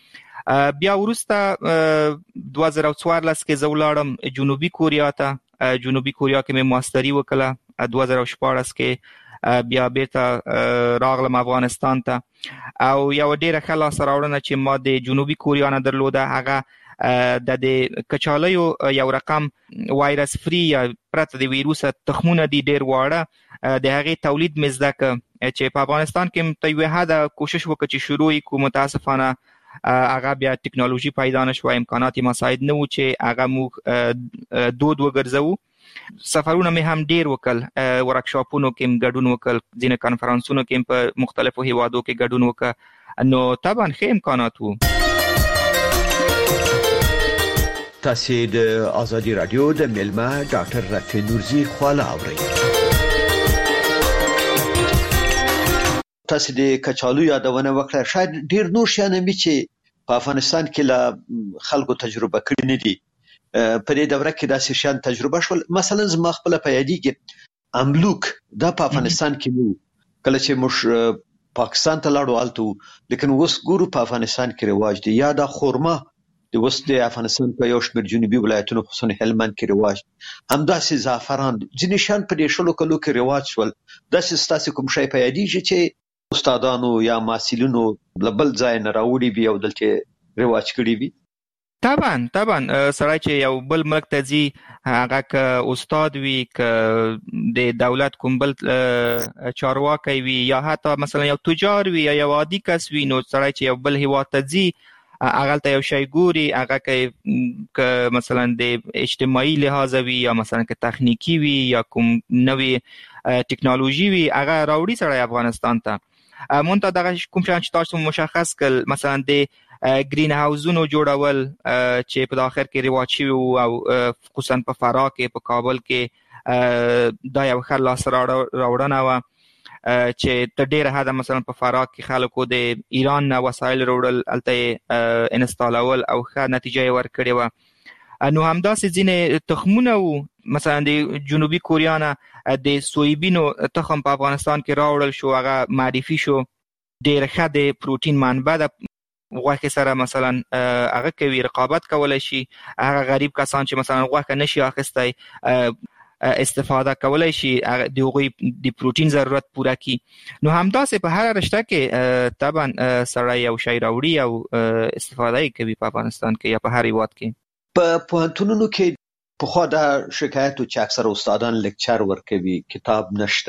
بیا وروسته 2014 کې زه ولاړم جنوبي کوریا ته. جنوبي کوریا کې مې ماستري وکړه. 2014 کې بیا بیرته راغلم افغانستان ته او یو ډیره ښه لاسته راوړنه چې ما د جنوبي کوریا نه درلوده هغه د کچالیو یو رقم وایرس فری یا پرته د ویروس تخمونه دي ډیر واړه د هغې تولید مې زده کړ چې په افغانستان کې تر یوې حده کوشش وکړ چې شروع یې کړو. متاسفانه هغه بیا ټکنالوژي پیدا نه شوه، امکانات یې مساعد نه وو چې هغه موږ دود وګرځوو. سفرونه مې هم ډیر وکړل، ورکشاپونو کې هم ګډون وکړل، ځینې کنفرانسونو کې هم په مختلفو هیوادو کې ګډون وکړ. نو طبعا ښه امکانات وو. تاسو د آزادی رادیو د ملما ډاکټر رفیع نورزی خواله اورئ. تاسو د کچالو یادونه وکړه، شاید ډیر نور شیان هم چې په افغانستان کې لا خلکو تجربه کړی نه دي. په دې دوره کې داسې شیان تجربه شول. مثلا زما خپل په یادېږي املوک دا په افغانستان کې نو کله چې موږ پاکستان ته لاړو الته، لیکن اوس ګورو په افغانستان کې رواج دی. یا دا خورما د اوس د افغانستان په یو شمېر جنوبي ولایتونو خصوصا هلمند کې رواج، همداسې زعفران ځینې شیان په دې شلو کلو کې رواج شول. داسې ستاسو کوم شی په یادېږي چې استادانو یا محصلینو بل ځای نه راوړي وي او دلته رواج کړی وي؟ طبعا سړی چې یو بل ملک ته ځي، هغه که استاد وي، که د دولت کوم بل چارواکی وي، یا حتی مثلا یو تجار وي یا یو عادي کس وي، نو سړی چې یو بل هیواد ته ځي هغه ته یو شی ګوري، هغه که مثلا د اجتماعي لحاظ وي یا مثلا که تخنیکی وي یا کوم نوې ټکنالوژي وي، هغه راوړي سړی افغانستان ته. مونږ ته دغه کوم شیان چې تاسو مشخص کړل، مثلا د گرین هاوزونو جوړول چې په اخر کې رواج شوي او خصوصا په فراه کې، په کابل کې دا یو ښه لاسته راوړنه وه چې تر ډیره حده مثلا په فراه کې خلکو د ایران نه وسایل راوړل، هلته یې انسټالول او ښه نتیجه یې ورکړې وه. نو همداسې ځینې تخمونه وو، مثلا د جنوبي کوریا نه د سویبینو تخم په افغانستان کې راوړل شو، هغه معرفي شو، ډیره ښه د پروټین منبع ده. غوښې سره مثلا هغه کوي رقابت کولی شي، هغه غریب کسان چې مثلا غوښه نشي اخیستی استفاده کولی شي، د هغوی د پروټین ضرورت پوره کړي. نو همداسې په هر رشته کې طبعا سړی یو شی راوړي او استفاده یې کوي په افغانستان کې یا په هر هیواد کې. په پوهنتونونو کې پخوا دا شکایت و چې اکثر استادان لیکچر ورکوي، کتاب نشته.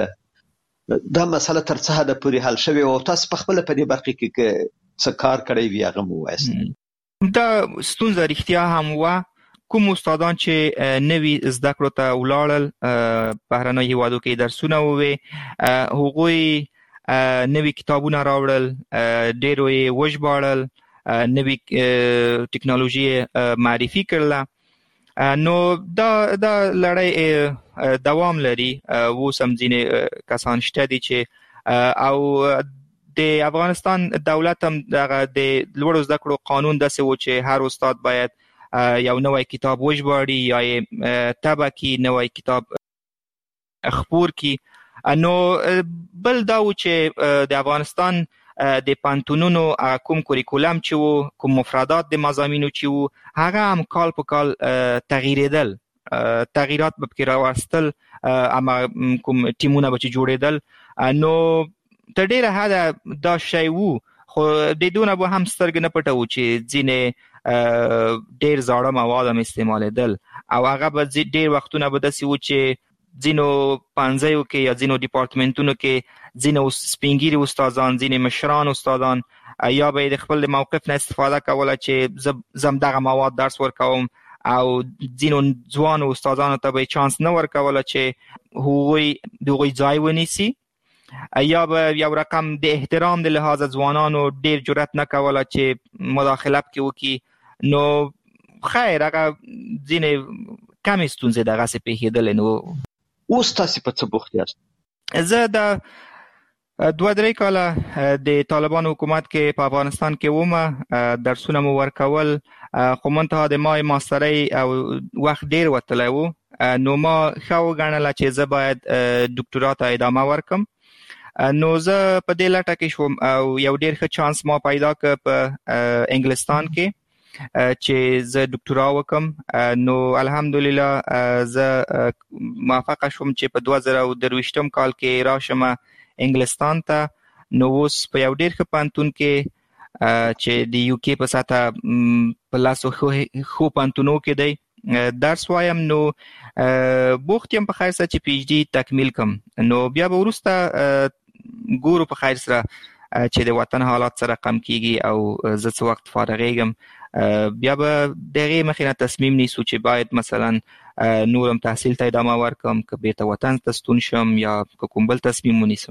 دا مسله تر څه حده پورې حل شوې او تاسو په خپله په دې برخه کې څه کار کړی وي هغه مو ووایاست؟ دا ستونزه رښتیا هم وه. کوم استادان چې نوي زده کړو ته ولاړل، بهرنیو هیوادو کې درسونه ووې، هغوی نوي کتابونه راوړل، ډېرو یې وژباړل، نوي ټکنالوژي معرفي کړله. نو دا لړۍ دوام لري. اوس هم ځینې کسان شته دي چې او د افغانستان دولت هم دغه د لوړو زده کړو قانون داسې و چې هر استاد باید یو نوی کتاب وژباړي یا یې طبع کړي، نوی کتاب خپور کړي. نو بل دا و چې د افغانستان د پوهنتونونو کوم کوریکولم چې و، کوم مفردات د مضامینو چې و، هغه هم کال په کال تغییرېدل، تغییرات به پکې راوستل، اما کوم ټیمونه به چې جوړېدل. نو تر ډیره حده دا شی وو، خو د دونه به هم سترګې نه پټوو چې ځینې ډیر زاړه مواد هم استعمالېدل او هغه به ډیر وختونه به داسې وو چې ځینو پانځیو کې یا ځینو ډپارټمنټونو کې ځینو سپینګیري استادان، ځینې مشران استادان یا به د خپل موقف نه استفاده کوله چې زم دغه مواد درس ورکوم، او ځینو ځوانو استادانو ته به چانس نه ورکوله چې هغوی د هغوی ځای ونیسي، یا به یو رقم د احترام د لحاظ ځوانانو ډیر جرأت نه کوله چې مداخله پکې وکړي. نو خیر هغه ځینې کمې ستونزې دغسې پېښېدلې. نو اوس تاسې په څه بوخت یاست؟ زه د 2-3 کاله د طالبانو حکومت کې په افغانستان کې وم، درسونه مو ورکول، خو منتها د ما ماسترۍ او وخت ډیر وتلی و. نو ما ښه وګڼله چې زه باید ډاکټرا ته ادامه ورکم. نو زه په دې لټه کې شوم او یو ډیر ښه چانس ما پیدا کړ په انګلستان کې چې زه ډاکټرا وکم. نو الحمدلله زه موفق شوم چې په 2023 کال کې راشم انګلستان ته. نو اوس په یو ډیر ښه پوهنتون کې چې د یو کې په ساته په لاسو خو پوهنتونو کې دی درس وایم. نو بوخت یم په خیر سره چې پی ایچ ډي تکمیل کم. نو بیا به وروسته ګورو په خیر سره چې د وطن حالات سره کم کیږي او زه څه وخت فارغېږم بیا به دغه مخینه تصمیم نیسو چې باید مثلا نورم تحصیل ته ادامه ورکم که بیرته وطن ته ستون شم یا کوم بل تصمیم ونیسم.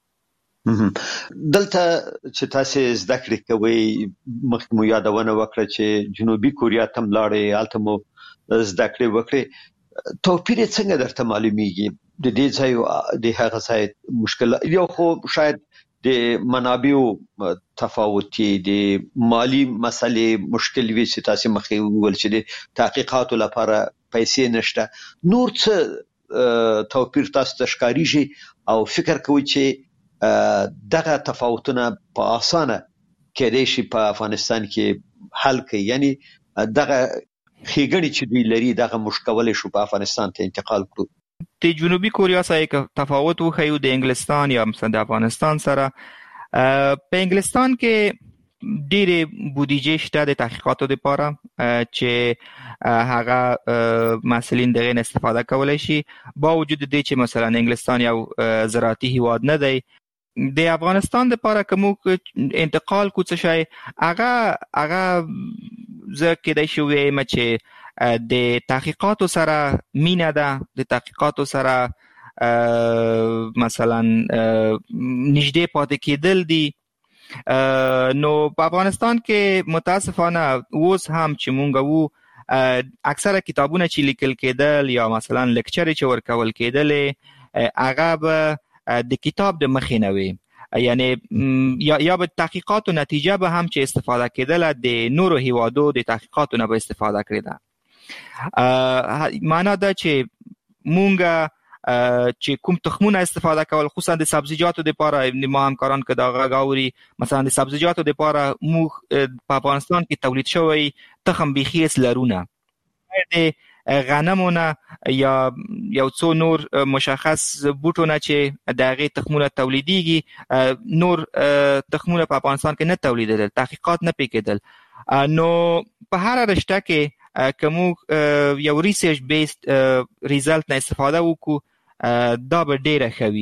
دلته چې تاسو زده کړې کوي مخکې مو یادونه وکړه چې جنوبي کوریا ته لاړې هلته مو زده کړې وکړې توپیر څنګه درته معلومیږي د دې ځای د هغه ځای مشکل یو خو شاید د منابعو تفاوت د مالی مسلې مشکل وي چې تاسو مخې وول چې د تحقیقاتو لپاره پیسې نشته نور څه توپیر تاسو ته ښکاریږي او فکر کوئ چې دغه تفاوتونه په اسانه کېدای شي په افغانستان کې حل کړي یعنی دغه خېګړې چې دوی لري دغه مشکل شو په افغانستان ته انتقال کړو. د جنوبي کوریا سره تفاوت وخیو د انګلستان یا مثلا د افغانستان سره. په انګلستان کې ډېرې بودیجې شته د تحقیقاتو لپاره چې هغه مسؤلین دغه استفاده کولای شي با وجود دې چې مثلا انګلستان یو زراعتي هیواد نه دی. د افغانستان لپاره کوم انتقال کوڅه شي هغه زه کېدای شي وایم چې د تحقیقاتو سره مینه ده د تحقیقاتو سره مثلا نږدې پاتې کېدل دي. نو په افغانستان کې متاسفانه اوس هم چې مونږ وو اکثره کتابونه چې لیکل کېدل یا مثلا لیکچر چې ورکول کېدل هغه به د کتاب د مخې نه وي یعنی یا به تحقیقاتو نتیجه به هم چې استفاده کېدل د نورو هیوادو د تحقیقاتو نه به استفاده کړي. معنا دا چې مونږ چې کوم تخمونه استفاده کول خصوصا د سبزیجاتو لپاره ما همکاران که دا غاوري مثلا د سبزیجاتو لپاره موږ په افغانستان کې تولید شوی تخم بیخیس لرونه د غنمونه یا یو څو نور مشخص بوټونه چې دغه تخمونه تولیديږي نور تخمونه په افغانستان کې نه تولیدېدل تحقیقات نه پکېدل. نو په هر رشته کې کوم یو ریسرچ بیسډ ریزلټ نه استفاده وکړو دا به ډیره خوي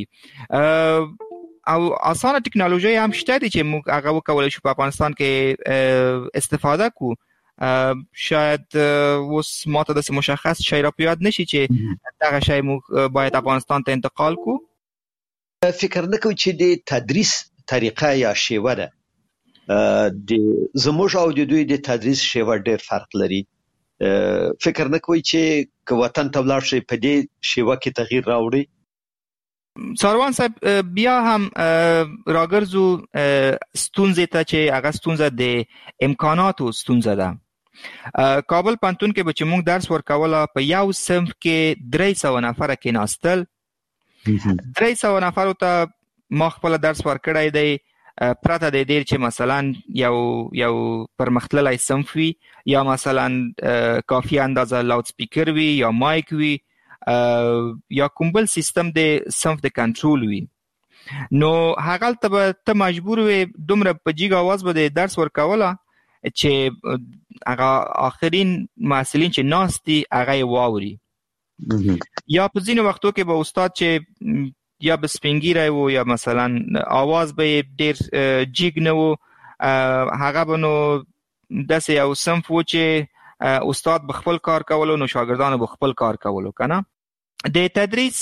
او اسانه ټکنالوژي هم شته چې موږ هغه وکولای شو په افغانستان کې استفاده کو. شاید اوس ماته د مشخص شی را پیاد نشي چې دغه شی موږ باید افغانستان ته انتقال کو. فکر نه کوم چې د تدریس طریقه یا شیوه ده د زموږ او د دوی د تدریس شیوه ډیر فرق لري. فکر نه کوي چې وطن ته ولاړ شي په دې شیوه کې تغییر راوړي. ساروان صاحب بیا هم راګرځو ستونزې ته چې هغه ستونزه د امکاناتو ستونزه ده. کابل پوهنتون کې به چې موږ درس ورکوله په یو صنف کې 300 نفره کې ناستل 300 نفرو ته ما خپل درس ورکړی دی پرته د دې چې مثلا یو پرمختللی صنف وي یا مثلا کافي اندازه لاود سپیکر وي یا مایک وي یا کوم بل سیستم د صنف د کنټرول وي. نو هغه ته مجبور وي دومره په جیګ आवाज به درس ورکوله چې هغه آخرین محصلین چې ناستي هغه واوري. یا په ځینو وختو کې به استاد چې یا به سپینګیری وو یا مثلا आवाज به ډیر جیګ نه وو هغه به نو داسې یو صنف و چې استاد به خپل کار کولو نو شاګردانو به خپل کار کولو کنه. د تدریس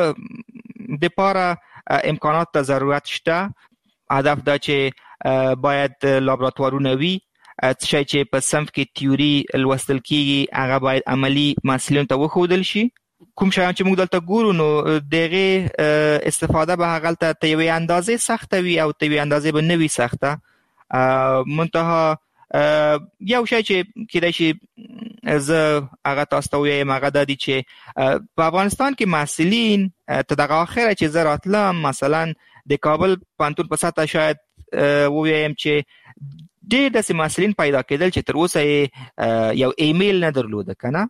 د پاره امکانات ته ضرورت شته. هدف دا چې باید لابراتوارونه وي شي چې په صنف کې تیوري لوستل کیږي هغه باید عملی مسلون ته وښودل شي. کوم شیان چې موږ دلته ګورو نو دغه استفاده به هغه ته یوې اندازې سخته وي او ته یوې اندازې به نه وي سخته. منتها یو شی چې کېدای شي زه هغه تاسو ته وایم هغه د دې چې په افغانستان کې محصلین ته دغه اخره چې زه راتلم مثلا د کابل پوهنتون په سطحه شاید ووایم چې ډېر داسې محصلین پیدا کېدل چې تر اوسه یې یو ایمیل نه درلوده کنه.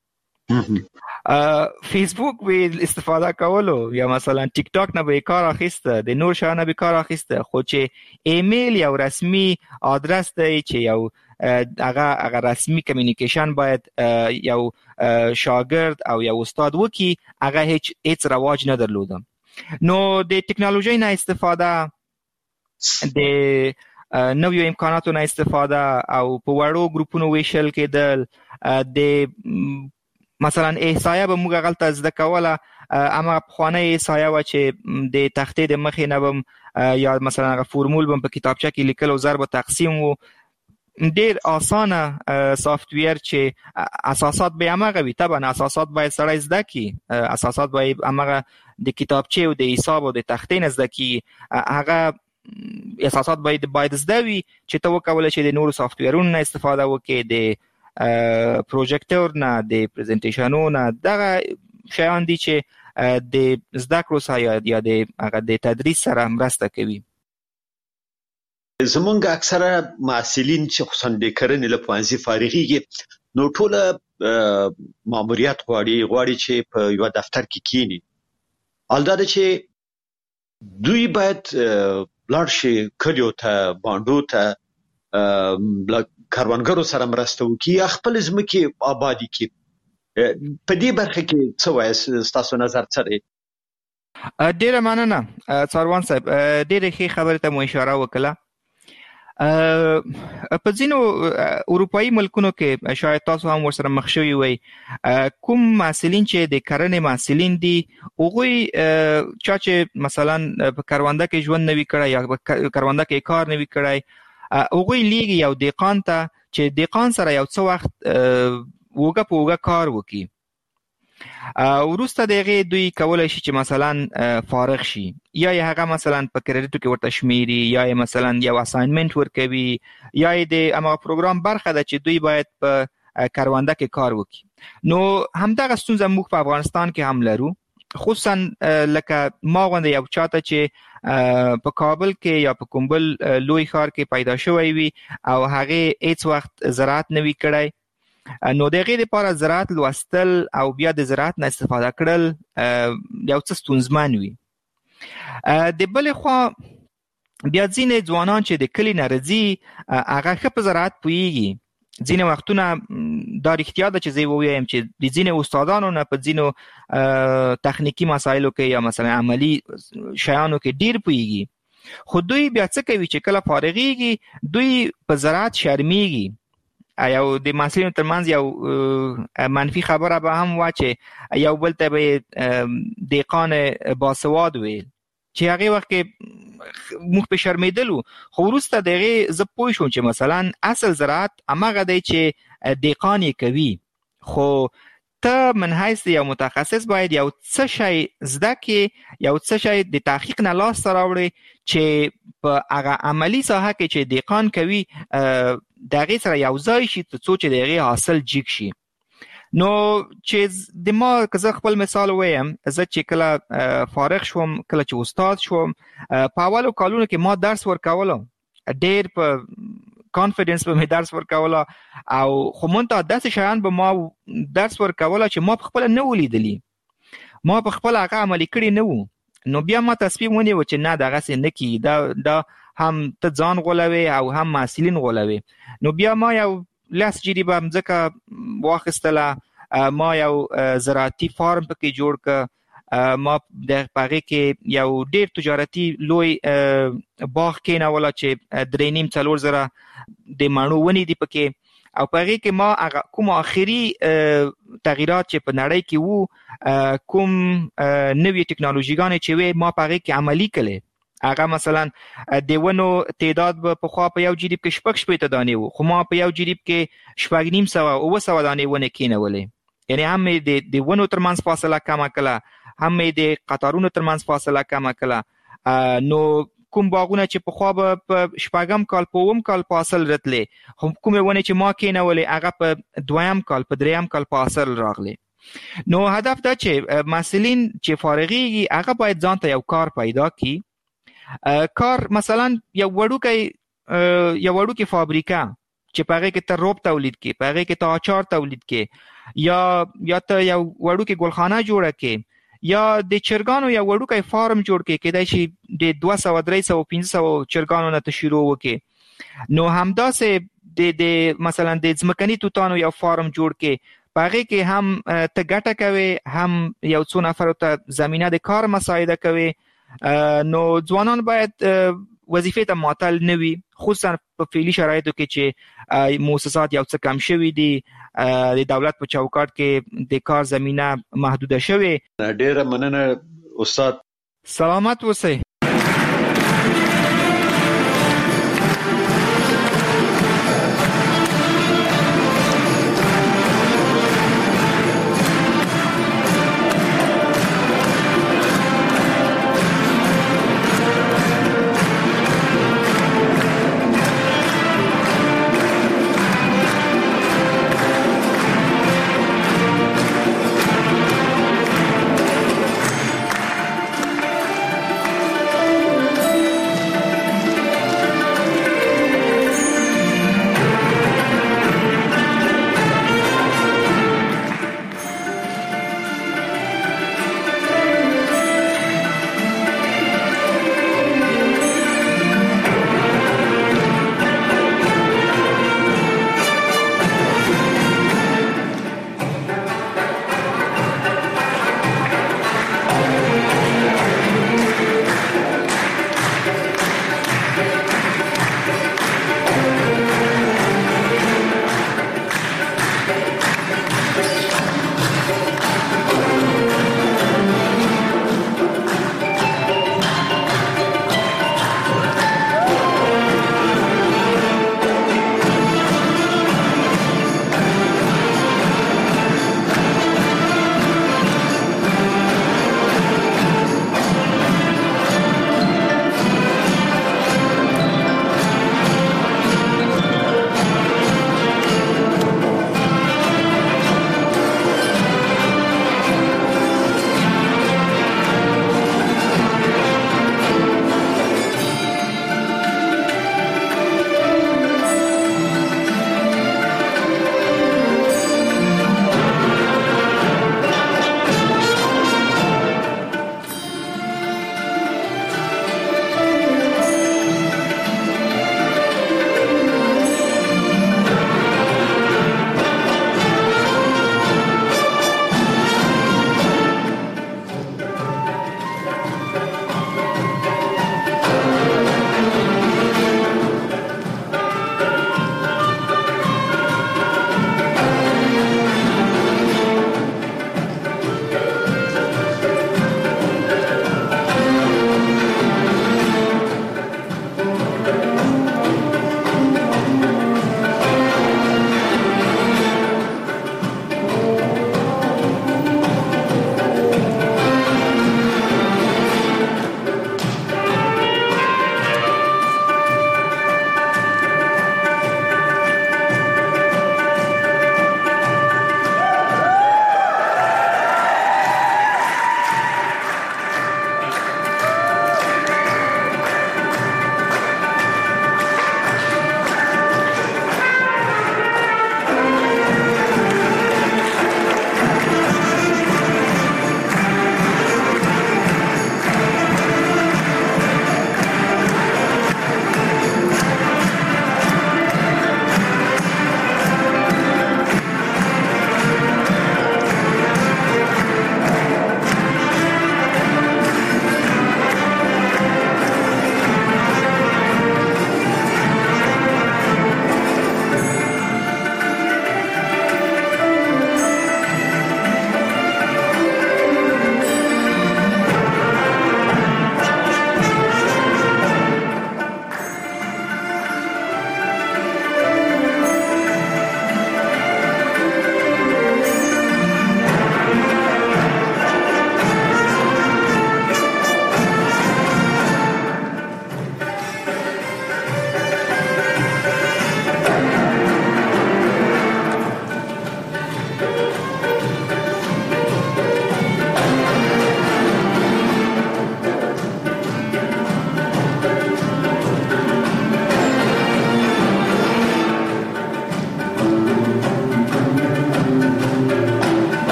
فیسبوک به استفاده کولو یا مثلا ټیک ټاک نه به کار اخیسته، د نور شانه به کار اخیسته، خو چې ایمیل یو رسمي آدرس دی چې یو هغه رسمي کمیونیکیشن باید یو شاګرد او یو استاد وکي، هغه هیڅ رواج نه درلوده. نو د ټکنالوژي نه استفاده، د نویو امکاناتو نه استفاده او په وړو ګروپونو ویشل کېدل، د مثلا احصایه به موږ غلطه زده کوله، اما پخوانۍ احصایه وه چې د تختې د مخې نه بم یا مثلا هغه فورمول بم په کتابچه کې لیکل او ضرب تقسیم و. ډېر اسانه سافټویر چې اساسات به همغه وي، طبعا اساسات باید سړی زده کړي، اساسات باید همغه د کتابچې او د حساب او د تختې نه زده کړي، هغه اساسات باید زده وي چې ته وکولی چې د نورو سافټویرونو نه استفاده وکړي، د پروجیکټور نه، د پریزنټیشنونو نه. دغه شیان دي چې د زده کړو سره یا د تدریس سره مرسته کوي. زمونږ اکثره محصلین چې خصوصا د کرنې له پوهنځي فارغېږي نو ټوله ماموریت غواړي چې په یو دفتر کې کینی. البته چې دوی باید لاړ شي کلیو ته، باندو ته، کاروانګرو سره مرسته وکړي، خپل ځمکې آبادي کړي. په دې برخه کې څه وایي، ستاسو نظر څه دی؟ ډیره مننه څاروان صاحب، ډیره ښه خبره ته مو اشاره وکړه. په ځینو اروپایي ملکونو کې شاید تاسو هم ورسره مخ شوي وئ، کوم محصلین چې د کرنې محصلین دي هغوی چا چې مثلا په کرونده کې ژوند نه وي کړی یا په کرونده کې کار نه وي کړی، هغوی لیږي یو دهقان ته چې دهقان سره یو څه وخت اوږه په اوږه کار وکړي. وروسته د هغې دوی کولی شي چې مثلا فارغ شي، یا یې هغه مثلا په کریډیټو کې ورته شمیري، یا یې مثلا یو اساینمنټ ورکوي، یا یې د همغه پروګرام برخه ده چې دوی باید په کرونده کې کار وکړي. نو همدغه ستونزه موږ په افغانستان کې هم لرو، خصوصا لکه ما غوندې یو چاته چې په کابل کې یا په کوم بل لوی ښار کې پیدا شوی وي او هغې هیڅ وخت زراعت نه وي کړی، نو د هغې دپاره زراعت لوستل او بیا د زراعت نه استفاده کړل یو څه ستونزمن وي. د بلې خوا بیا ځینې ځوانان چې د کلي نه راځي هغه ښه په زراعت پوهېږي. ځینې وختونه دا رښتیا ده چې زه ووایم چې د ځینې استادانو نه په ځینو تخنیکي مسایلو کې یا مثلا عملي شیانو کې ډېر پوهېږي، خو دوی بیا څه کوي چې کله فارغېږي دوی په زراعت شرمېږي. یو د محصلینو ترمنځ یو منفي خبره به هم وه چې یو بل ته به دهقان باسواد ویل، چې هغې وخت کې موږ په شرمېدلو، خو وروسته د هغې زه پوه شوم چې مثلا اصل زراعت همغه دی چې دهقان یې کوي، خو ته من حیث یو متخصص باید یو څه شی زده کړې، یو څه شی د تحقیق نه لاسته راوړې چې په هغه عملي ساحه کې چې دهقان کوي د هغې سره یو ځای شي تر څو چې د هغې حاصل جګ شي. نو چې د ما که زه خپل مثال ووایم، زه چې کله فارغ شوم، کله چې استاد شوم، په اولو کالونو کې ما درس ورکولو، ډېر په کانفیډنس به مې درس ورکوله، او خو منتها داسې شیان به ما درس ورکوله چې ما په خپله نه و لیدلي، ما په خپله هغه عملي کړي نه وو. نو بیا ما تصمیم ونیو چې نه دغسې نه کېږي، دا هم ته ځان غولوې او هم محصلین غولوې. نو بیا ما یو 10 جریبه مځکه واخیستله، ما یو زراعتي فارم پکې جوړ که، ما په هغې کې یو ډېر تجارتي لوی باغ کېنوله چې 3.5-4 زره د مڼو ونې دي پکې، او په هغې کې ما کوم آخري تغییرات چې په نړۍ کې وو، کوم نوې ټکنالوژیګانې چې وې ما په هغې کې عملي کړلې. هغه مثلا د ونو تعداد به پخوا په یو جریب کې 6-8 دانې وو، خو ما په یو جریب کې 7.5-900 دانې ونې کېنولې. یعنې هم مې د ونو ترمنځ فاصله کمه کړه، هم مې د قطارونو ترمنځ فاصله کمه کړه. نو کوم باغونه چې پخوا به په 6م کال په 9م کال په حاصل راتلې، خو کومې ونې چې ما کېنولې هغه په 2م کال په 3م کال په حاصل راغلې. نو هدف دا چې محصلین چې فارغېږي هغه باید ځان ته یو کار پیدا کړي، کار مثلا یو وړوکی فابریکه چې پاره کې ته روب تولید کې، پاره کې ته اچار تولید کې، یا ته یو وړوکی ګلخانه جوړه کې، یا د چرګانو یو وړوکی فارم جوړ کې، کېدای شي د 200 300 500 چرګانو نه ته شروع وکې. نو همداسې د مثلا د ځمکني توتانو یو فارم جوړ کې، پاره کې هم ته ګټه کوي، هم یو څو نفر ته زمينه د کار مساعده کوي. نو ځوانان باید وظیفې ته معطل نه وي، خصوصا په فعلي شرایطو کې چې مؤسسات یو څه کم شوي دي، د دولت په چوکاټ کې د کار زمينه محدوده شوې. ډېره مننه استاد. سلامت اوسئ.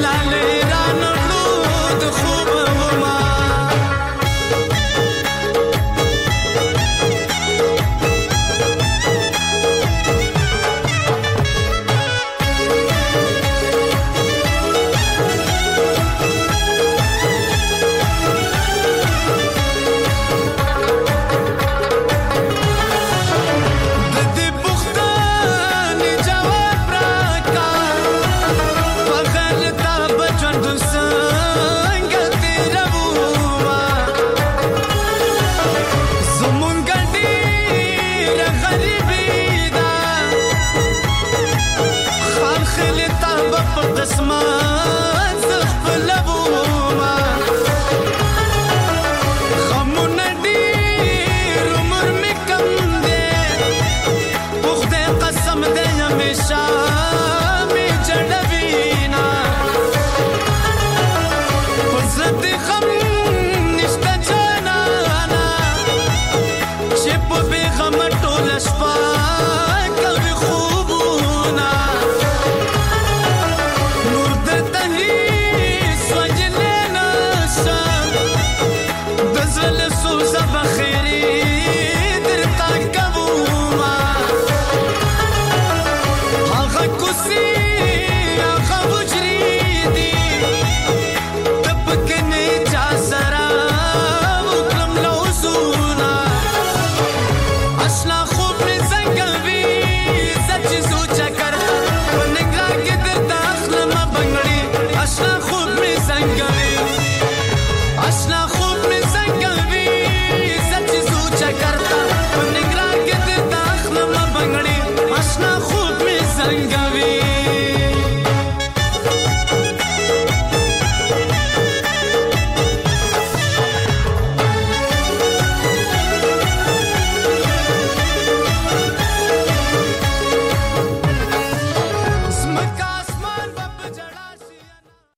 لاله